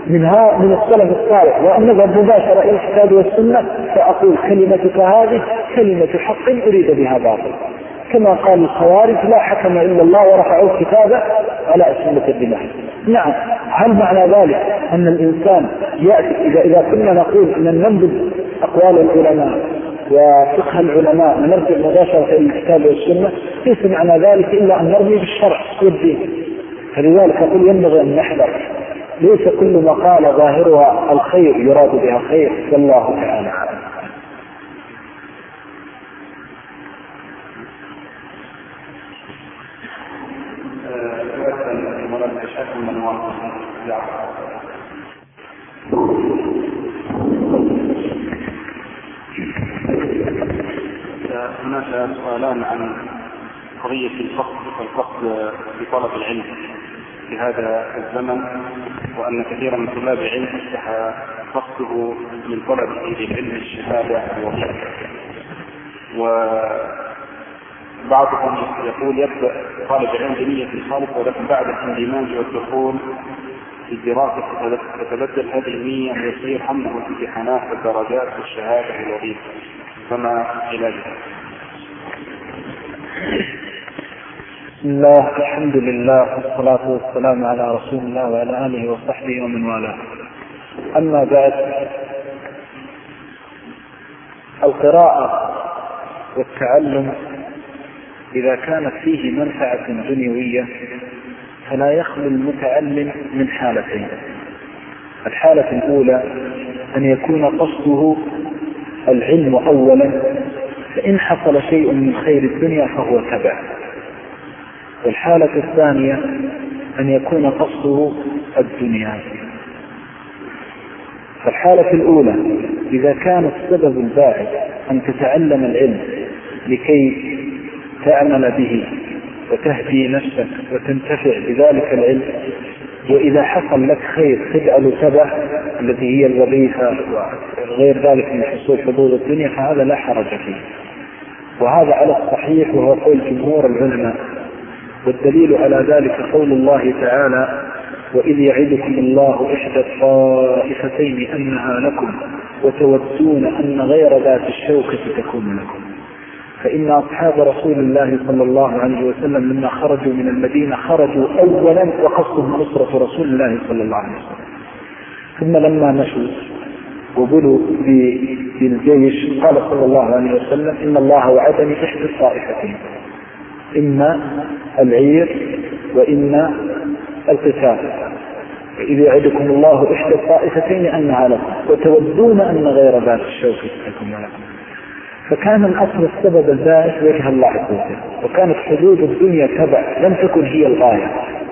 من السلف الصالح وأن نذهب مباشرة إلى الكتاب والسنة، فأقول كلمتك هذه كلمة حق أريد بها باطل، كما قال الخوارج لا حكم إلا الله ورفعوا الكتاب على أسنة الدماء. نعم، هل معنى ذلك أن الإنسان يأتي إذا كنا نقول أن ننبذ أقوال العلماء وفقه العلماء ونرجع مباشرة إلى الكتاب والسنة؟ ليس معنى ذلك إلا أن نرمي بالشرع والدين. فلذلك أقول ينبغي أن نحذر، ليس كل مقالة ظاهرها الخير يراد بها خير، والله تعالى أعلم. هناك سؤالان عن قضية الفقه والفقه في طلب العلم. في هذا الزمن، وأن كثيرا من طلاب العلم أصبح قصده من طلبه للعلم الشهادة الوظيفة، وبعضهم يقول يبدأ طالب العلم بنية خالصة، ولكن بعد الاندماج والدخول في الدراسة تتبدل هذه النية ويصير همه الامتحانات والدرجات والشهادة الوظيفة، فما علاجها؟ بسم الله، الحمد لله، والصلاة والسلام على رسول الله وعلى آله وصحبه ومن والاه. أما بعد، القراءة والتعلم إذا كانت فيه منفعة دنيوية فلا يخلو المتعلم من حالتين. الحالة الأولى أن يكون قصده العلم أولا، فإن حصل شيء من خير الدنيا فهو تبع. والحالة الثانية أن يكون قصده الدنيا. فالحالة الأولى إذا كان السبب الباعث أن تتعلم العلم لكي تعمل به وتهدي نفسك وتنتفع بذلك العلم، وإذا حصل لك خير تجعل تبع التي هي الوظيفة وغير ذلك من حصول حظوظ الدنيا، فهذا لا حرج فيه. وهذا على الصحيح وهو قول جمهور العلماء. والدليل على ذلك قول الله تعالى: وإذ يعدكم الله إحدى الطائفتين أنها لكم وتودون أن غير ذات الشوكة تكون لكم. فإن أصحاب رسول الله صلى الله عليه وسلم لما خرجوا من المدينة خرجوا أولا وقصدهم نصرة رسول الله صلى الله عليه وسلم، ثم لما مشوا وبلوا بالجيش قال صلى الله عليه وسلم: إن الله وعدني إحدى الطائفتين، إما العير وإما القتال، إذ يعدكم الله إحدى الطائفتين أنها لكم وتودون أن غير ذات الشوكة تكون لكم. فكان الأصل السبب الباعث وجه الله عز وجل، وكانت حدود الدنيا تبع لم تكن هي الغاية،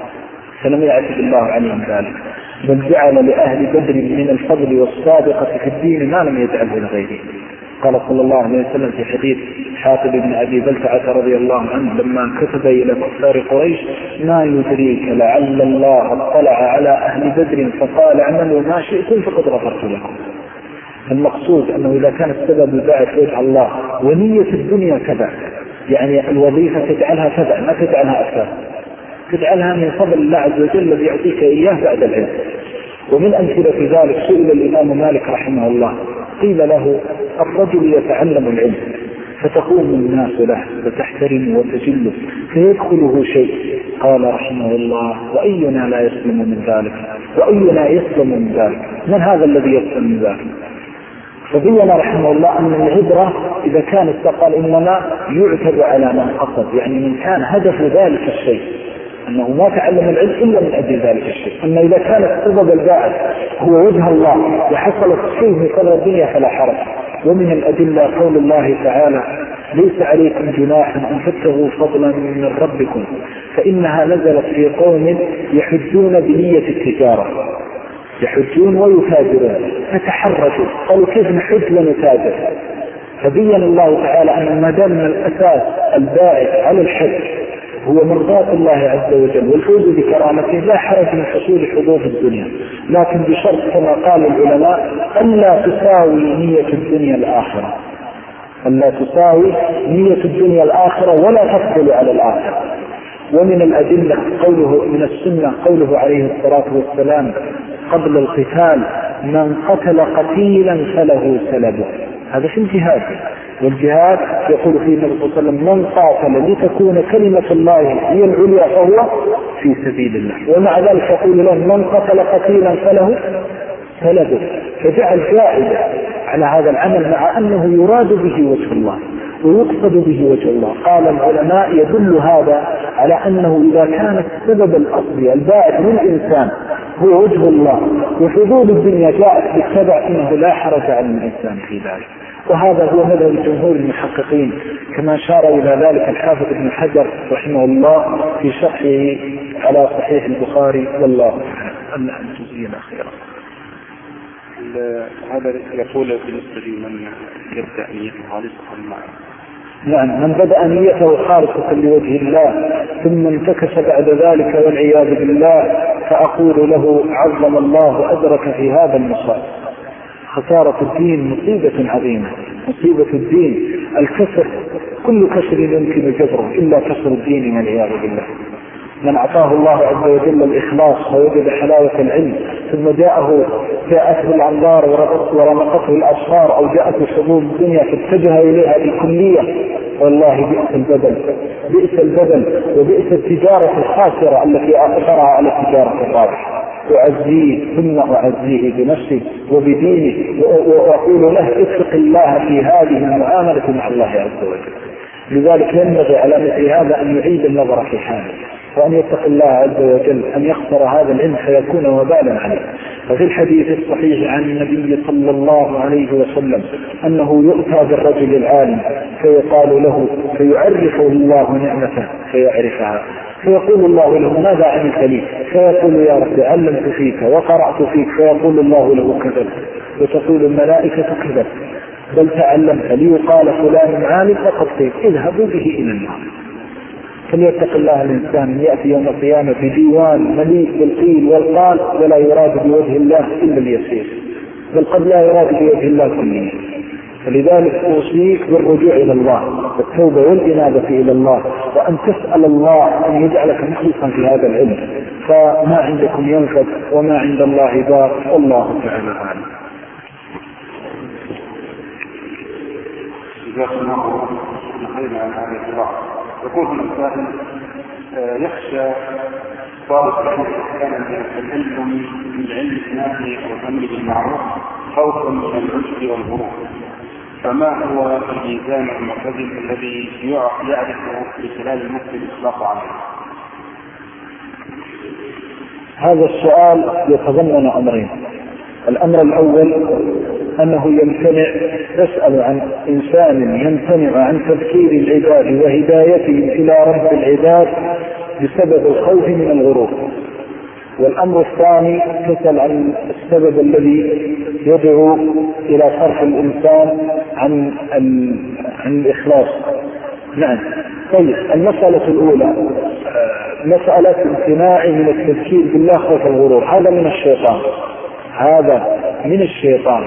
فلم يعتب الله عليهم ذلك، بل جعل لأهل بدر من الفضل والسابقة في الدين ما لم يجعله لغيره. قال صلى الله عليه وسلم في حديث حاتب بن أبي بلتعة رضي الله عنه لما كتب إلى كفار قريش: ما يدريك لعل الله اطلع على أهل بدر فقال اعملوا ما شئتم فقد غفرت لكم. المقصود أنه إذا كان السبب الباعث وجه الله ونية الدنيا تبع، يعني الوظيفة تجعلها تبع ما تجعلها أساس، تجعلها من فضل الله عز وجل الذي يعطيك إياه بعد العلم. ومن أمثلة ذلك سئل الإمام مالك رحمه الله، قيل له: الرجل يتعلم العلم فتقوم الناس له وتحترم وتجله فيدخله شيء، قال رحمه الله: وأينا لا يسلم من ذلك؟ وأينا يسلم من ذلك؟ من هذا الذي يسلم من ذلك؟ فبين رحمه الله أن العبرة إذا كانت قال إنما يعتب على من قصد، يعني من كان هدف ذلك الشيء أنه ما تعلم العلم إلا من أجل ذلك الشيء. أما إذا كان السبب الباعث هو وجه الله وحصلت شيء من فضل الدنيا فلا حرج. ومن الأدلة قول الله تعالى: ليس عليكم جناح أن تبتغوا فضلا من ربكم، فإنها نزلت في قوم يحجون بنية التجارة، يحجون ويتاجرون فتحرجوا قالوا كيف نحج ونتاجر؟ فبين الله تعالى أن ما دام الأساس الباعث على الحج هو مرضاة الله عز وجل والفوز بكرامته لا حرج من حصول حظوظ الدنيا، لكن بشرط كما قال العلماء ألا تساوي نية الدنيا الآخرة، ألا تساوي نية الدنيا الآخرة ولا تفضل على الآخرة. ومن الأدلة قوله من السنة قوله عليه الصلاة والسلام قبل القتال: من قتل قتيلا فله سلبه. هذا في الجهاد، والجهاد يقول فيه النبي صلى الله عليه وسلم: من قاتل لتكون كلمة الله هي العليا فهو في سبيل الله. ومع ذلك يقول له: من قتل قتيلا فله سلبه. فجعل فائدة على هذا العمل مع أنه يراد به وجه الله ويقصد به وجه الله. قال العلماء: يدل هذا على أنه إذا كان السبب الأصلي الباعث من الإنسان هو وجه الله وفضول الدنيا جاءت بالتبع إنه لا حرج على الإنسان في ذلك. وهذا هو مذهب جمهور المحققين، كما أشار إلى ذلك الحافظ ابن حجر رحمه الله في شرحه على صحيح البخاري. والله أعلم. الجزئية الأخيرة هذا يقول بالنسبة لمن يبدأ نيته خالصة معه. نعم، من بدأ نيته خالصة لوجه الله ثم انتكس بعد ذلك والعياذ بالله، فأقول له عظم الله أجرك في هذا المصاب. خسارة الدين مصيبة عظيمة، مصيبة الدين الكسر، كل كسر يمكن جبره إلا كسر الدين والعياذ بالله. من أعطاه الله عز وجل الإخلاص ووجد حلاوة العلم ثم جاءته الأنظار ورمقته الأبصار أو جاءته حظوظ الدنيا فاتجه إليها بالكلية، والله بئس البدل، بئس البدل وبئس التجارة الخاسرة التي أثرها على التجارة الرابحة. أعزيه ثم أعزيه بنفسي وبديني وأقول له اتق الله في هذه المعاملة مع الله عز وجل. لذلك ينبغي على مثل هذا أن يعيد النظر في حاله وأن يتق الله عز وجل أن يخسر هذا العلم فيكون وبالا عليه. ففي الحديث الصحيح عن النبي صلى الله عليه وسلم أنه يؤتى بالرجل العالم فيقال له فيعرفه الله نعمته فيعرفها، فيقول الله له ماذا عملت لي؟ فيقول يا رب علمت فيك وقرأت فيك، فيقول الله له كذب، وتقول الملائكة كذب، بل تعلمت ليقال فلان عالم فقد قيل اذهبوا به إلى النار. فليتق الله الإنسان أن يأتي يوم القيامة بديوان مليء بالقيل والقال ولا يراد بوجه الله إلا اليسير، بل قد لا يراد بوجه الله كله. فلذلك أوصيك بالرجوع إلى الله والتوبة والإنابة إلى الله، وأن تسأل الله أن يجعلك مخلصا في هذا العلم، فما عندكم ينفد وما عند الله باق، والله تعالى أعلم. جزاكم الله خيرا عن هذه القراءة. يقول هنا السائل يخشى طالب العلم التكلم بالعلم النافع والأمر بالمعروف خوفا من العجب والغرور، فما هو الميزان المعتدل الذي يعرف بخلال المفتي الإطلاق عنه؟ هذا السؤال يتضمن أمرين. الأمر الأول أنه يمتنع، يسأل عن إنسان يمتنع عن تذكير العباد وهدايتهم إلى رب العباد بسبب الخوف من الغرور. والأمر الثاني تسأل عن السبب الذي يدعو إلى صرف الإنسان عن الإخلاص. نعم. طيب، المسألة الأولى مسألة امتناع من التذكير بالله خوف الغرور، هذا من الشيطان، هذا من الشيطان.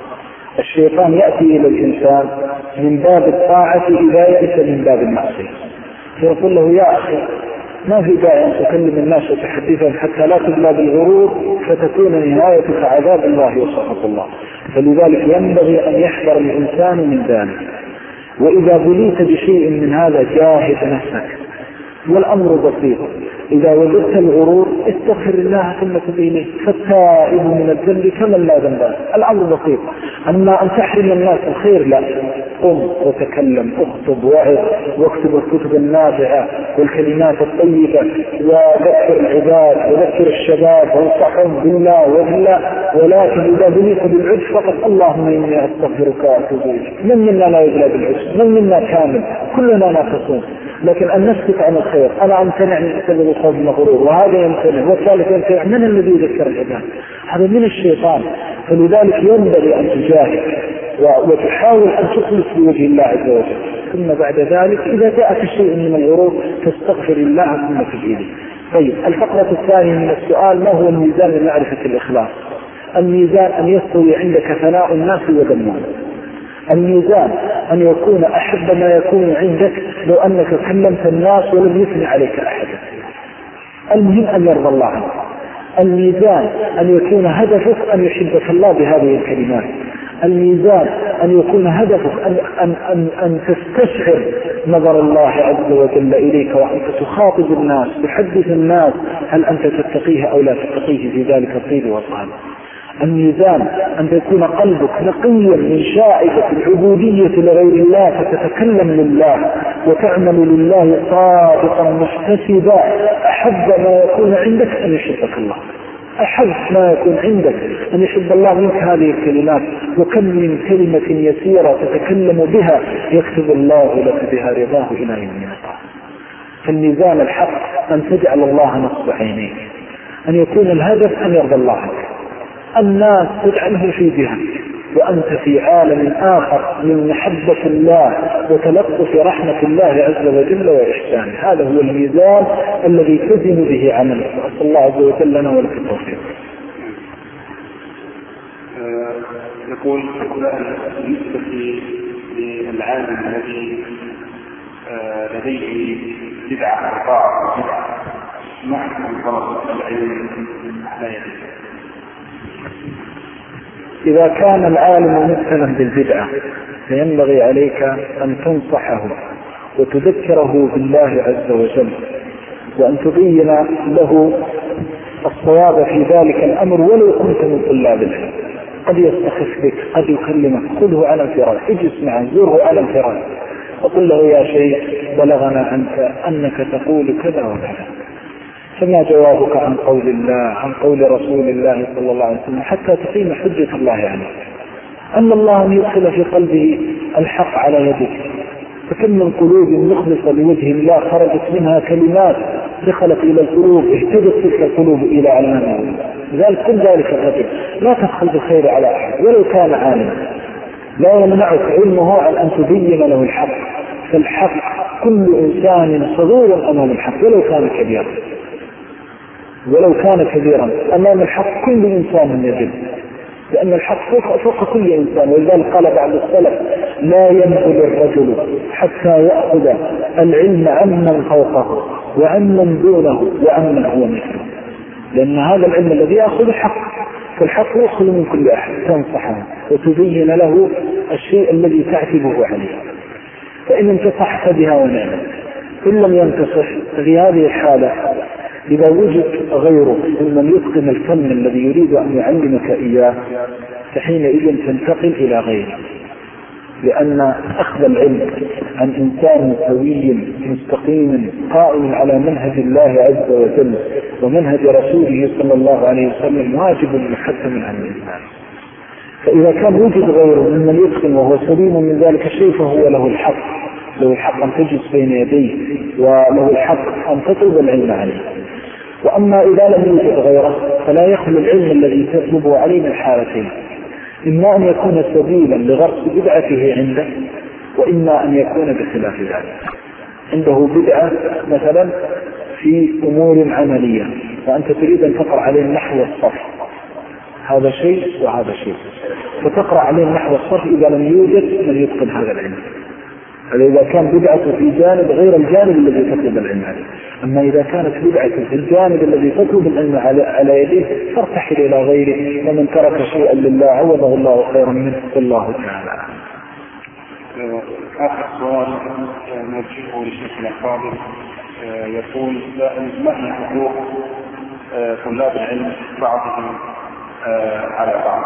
الشيطان يأتي إلى الإنسان من باب الطاعة إذا يأتي من باب المعصية، فيقول له يا أخي ما في داعي أن تكلم الناس وتحدثهم حتى لا تبلى بالغرور فتكون نهايتك عذاب الله وسخط الله. فلذلك ينبغي أن يحذر الإنسان من ذلك. وإذا بليت بشيء من هذا جاهد نفسك، والأمر بسيط. إذا وجدت الغرور استغفر الله ثم تب إليه، فالتائب من الذنب كمن لا ذنب له. الأمر بسيط. أما أن تحرم الناس الخير لا، قم وتكلم، اخطب وعظ واكتب الكتب النافعة والكلمات الطيبة، وذكر العباد وذكر الشباب وانصحهم بالله وبالله. ولكن إذا بليت بالعجب فقط اللهم إني أستغفرك وأتوب إليك. من منا لا يبلى بالعجب؟ من منا كامل؟ كلنا ناقصون. لكن أن نسكت عن الخير، أنا أمتنع من سبب الخوف من الغرور، وهذا يمتنع والثالث يمتنع، من الذي يذكر العباد؟ هذا من الشيطان. فلذلك ينبغي أن تجاهد وتحاول أن تخلص بوجه الله عز وجل، ثم بعد ذلك إذا جاءك شيء من الغرور تستغفر الله ثم تب إليه. طيب، الفقرة الثانية من السؤال ما هو الميزان لمعرفة الإخلاص؟ الميزان أن يستوي عندك ثناء الناس وذمهم. الميزان أن يكون أحب ما يكون عندك لو أنك كلمت الناس ولم يثني عليك أحد. المهم أن يرضى الله عنك. الميزان أن يكون هدفك أن يحبك الله بهذه الكلمات. الميزان أن يكون هدفك أن تستشعر نظر الله عز وجل إليك، وأنت تخاطب الناس تحدث الناس هل أنت تتقيه أو لا تتقيه في ذلك الطيب والطعام. الميزان أن تكون قلبك نقيا من شائبة العبودية لغير الله، فتتكلم لله وتعمل لله صادقا محتسبا. أحب ما يكون عندك أن يحبك الله، أحب ما يكون عندك أن يحب الله منك هذه الكلمات. وكم من كلمة يسيرة تتكلم بها يكتب الله لك بها رضاه إلى يوم القيامة. فالميزان الحق أن تجعل الله نصب عينيك، أن يكون الهدف أن يرضى الله عنك. الناس تجعله في جهة وأنت في عالم آخر من محبة الله وتلطف رحمة الله عز وجل وإحسانه. هذا هو الميزان الذي تزن به عملك. أسأل الله عز وجل لنا ولك التوفيق. يقول بالنسبة للعالم الذي لديه بدعة أخطاء ما حكم طلب العلم على يده؟ إذا كان العالم مبتلا بالبدعة فينبغي عليك أن تنصحه وتذكره بالله عز وجل، وأن تبين له الصواب في ذلك الأمر ولو كنت من طلاب العلم. قد يستخف بك، قد يكلمك، خذه على انفراد، اجلس معه، زره على انفراد وقل له يا شيخ بلغنا أنك تقول كذا وكذا، فما جوابك عن قول الله عن قول رسول الله صلى الله عليه وسلم، حتى تقيم حجة الله عليه. أن الله أن يدخل في قلبه الحق على يدك. فكم من قلوب مخلصة لوجه الله خرجت منها كلمات دخلت إلى القلوب، اهتدت تلك القلوب إلى علمانه. لذلك كل ذلك الرجل لا تدخل بالخير على أحد ولو كان عالما، لا يمنعك علمه عن أن تبين له الحق. فالحق كل إنسان صغير أمام الحق ولو كان كبيرا، ولو كان كبيرا أمام الحق كل إنسان يجب، لأن الحق فوق كل إنسان. ولذلك قال بعض السلف لا ينبغي الرجل حتى يأخذ العلم عمن فوقه وعمن دونه وعمن هو مثله، لأن هذا العلم الذي يأخذ الحق، فالحق يأخذ من كل أحد، تنصحه وتبين له الشيء الذي تعتبه عليه. فإن انتصحت بها ونعمت، إن لم ينتصح في هذه الحالة إذا وجد غيره ممن يتقن الفن الذي يريد أن يعلمك إياه فحينئذ تنتقل إلى غيره، لأن أخذ العلم عن إنسان سوي مستقيم قائم على منهج الله عز وجل ومنهج رسوله صلى الله عليه وسلم واجب محتم عن الإنسان. فإذا كان وجد غيره ممن يتقن وهو سليم من ذلك الشيء فهو له الحق، له الحق أن تجلس بين يديه وله الحق أن تطلب العلم عليه. وأما إذا لم يوجد غيره فلا يخلو العلم الذي تطلبه عليه من حالتين: إما أن يكون سبيلا لغرس بدعته عنده، وإما أن يكون بخلاف ذلك. عنده بدعة مثلا في أمور عملية وأنت تريد أن تقرأ عليه نحو الصرف، هذا شيء وهذا شيء، فتقرأ عليه نحو الصرف إذا لم يوجد من يتقن هذا العلم. إذا كان بدعة في جانب غير الجانب الذي تطلب العلم عليه. أما إذا كانت بدعة في الجانب الذي تطلب العلم على يديه فارتحل إلى غيره، ومن ترك شيئا لله عوضه الله خيرا منه. والله تعالى. آخر سؤال نوجهه لشيخنا الفاضل، يقول ما هي حقوق طلاب العلم بعضهم على بعض؟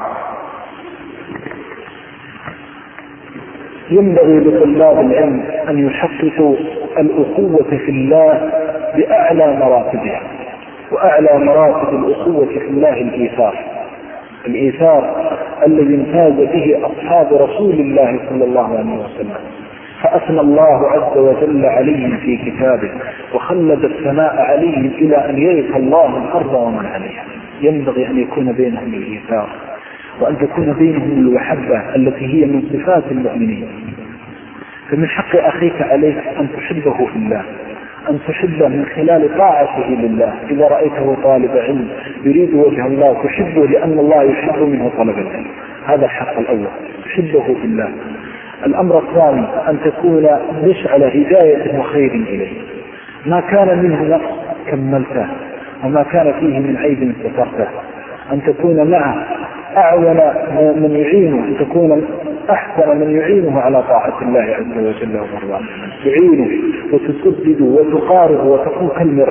ينبغي لطلاب العلم أن يحققوا الأخوة في الله بأعلى مراتبها، وأعلى مراتب الأخوة في الله الإيثار الذي امتاز به أصحاب رسول الله صلى الله عليه وسلم، فأثنى الله عز وجل عليهم في كتابه وخلد الثناء عليهم إلى أن يرث الله الأرض ومن عليها. ينبغي أن يكون بينهم الإيثار، وأن تكون بينهم المحبة التي هي من صفات المؤمنين. فمن حق أخيك عليك أن تحبه في الله، أن تحبه من خلال طاعته لله. إذا رأيته طالب علم يريد وجه الله تحبه لأن الله يحب منه طلب العلم، هذا الحق الأول، تحبه في الله. الأمر الثاني أن تكون مشعل هداية وخير إليه، ما كان منه نقص كملته وما كان فيه من عيب سترته، أن تكون معه أعون من يعينه، أن تكون أحسن من يعينه على طاعة الله عز وجل ومرضاه، تعينه وتسدد وتقارب وتكون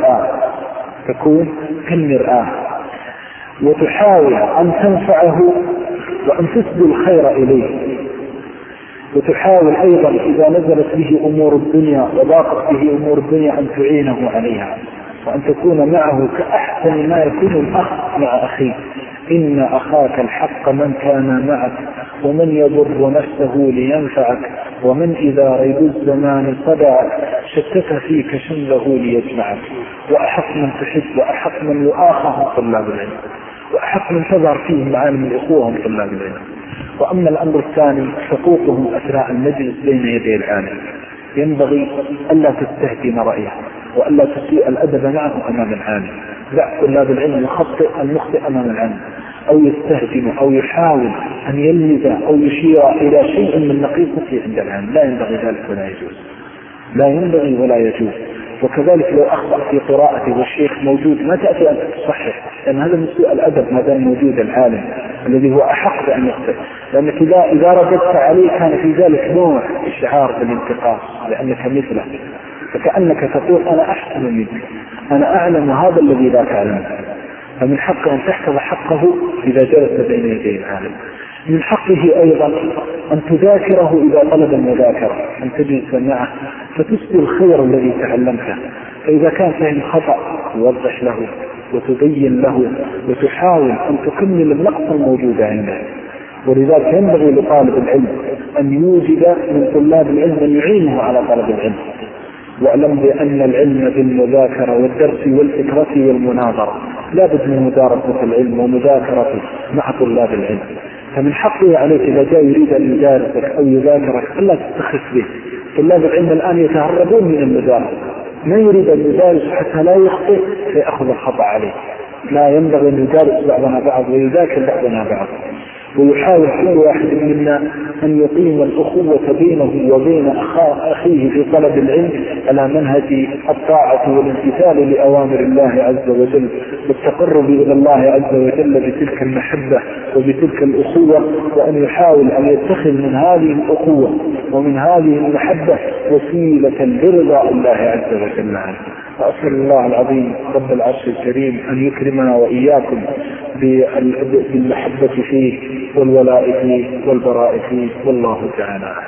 كالمرآة، وتحاول أن تنفعه وأن تسدي الخير إليه، وتحاول أيضا إذا نزلت به أمور الدنيا وضاقت به أمور الدنيا أن تعينه عليها، وأن تكون معه كأحسن ما يكون الأخ مع أخيه. إن أخاك الحق من كان معك، ومن يضر نفسه لينفعك، ومن إذا ريب الزمان صدعك شتت فيك شمله ليجمعك. وأحق من تحب وأحق من يؤاخهم طلاب العلم، وأحق من تظهر فيهم معالم الأخوة هم طلاب العلم. وأما الأمر الثاني حقوقهم أثناء المجلس بين يدي العالم، ينبغي ألا تستهدم رأيه وألا تسيء الأدب معه أمام العالم. لا، طلاب العلم يخطئ المخطئ أمام العالم أو يستهجن أو يحاول أن يلمز أو يشير إلى شيء من نقيصته عند العالم، لا ينبغي ذلك ولا يجوز، لا ينبغي ولا يجوز. وكذلك لو أخطأ في قراءته والشيخ موجود ما تأتي أن تصحح، لأن هذا من سوء الأدب ما دام موجود العالم الذي هو أحق بأن يخطئ، لأنك إذا رددت عليه كان في ذلك نوع إشعار بالانتقاص لأنك مثله، فكأنك تقول أنا أحسن منك، أنا أعلم هذا الذي لا تعلم. فمن حقه أن تحفظ حقه إذا جلس بين يدي العالم. من حقه أيضا أن تذاكره إذا طلب المذاكرة، أن تجلس معه فتسدي الخير الذي تعلمته، فإذا كان فهم خطأ توضح له وتبين له وتحاول أن تكمل النقص الموجود عنده. ولذلك ينبغي لطالب العلم أن يوجد من طلاب العلم من يعينه على طلب العلم. واعلم بأن العلم بالمذاكرة والدرس والفكرة والمناظرة، لا بد من مدارسة العلم ومذاكرته مع طلاب العلم. فمن حقه عليك إذا جاء يريد أن يدارسك أو يذاكرك ألا تستخف به. طلاب العلم الآن يتهربون من المدارسة، ما يريد أن يدارس حتى لا يخطئ فيأخذ الخطأ عليه. لا، ينبغي أن يدارس بعضنا بعض ويذاكر بعضنا بعض، ويحاول كل واحد منا أن يقيم الأخوة بينه وبين أخيه في طلب العلم على منهج الطاعة والامتثال لأوامر الله عز وجل والتقرب إلى الله عز وجل بتلك المحبة وبتلك الأخوة، وأن يحاول أن يتخذ من هذه الأخوة ومن هذه المحبة وسيلة لرضا الله عز وجل عنه. وأسأل الله العظيم رب العرش الكريم أن يكرمنا وإياكم بالمحبة فيه والولاء فيه والبراء فيه، والله تعالى.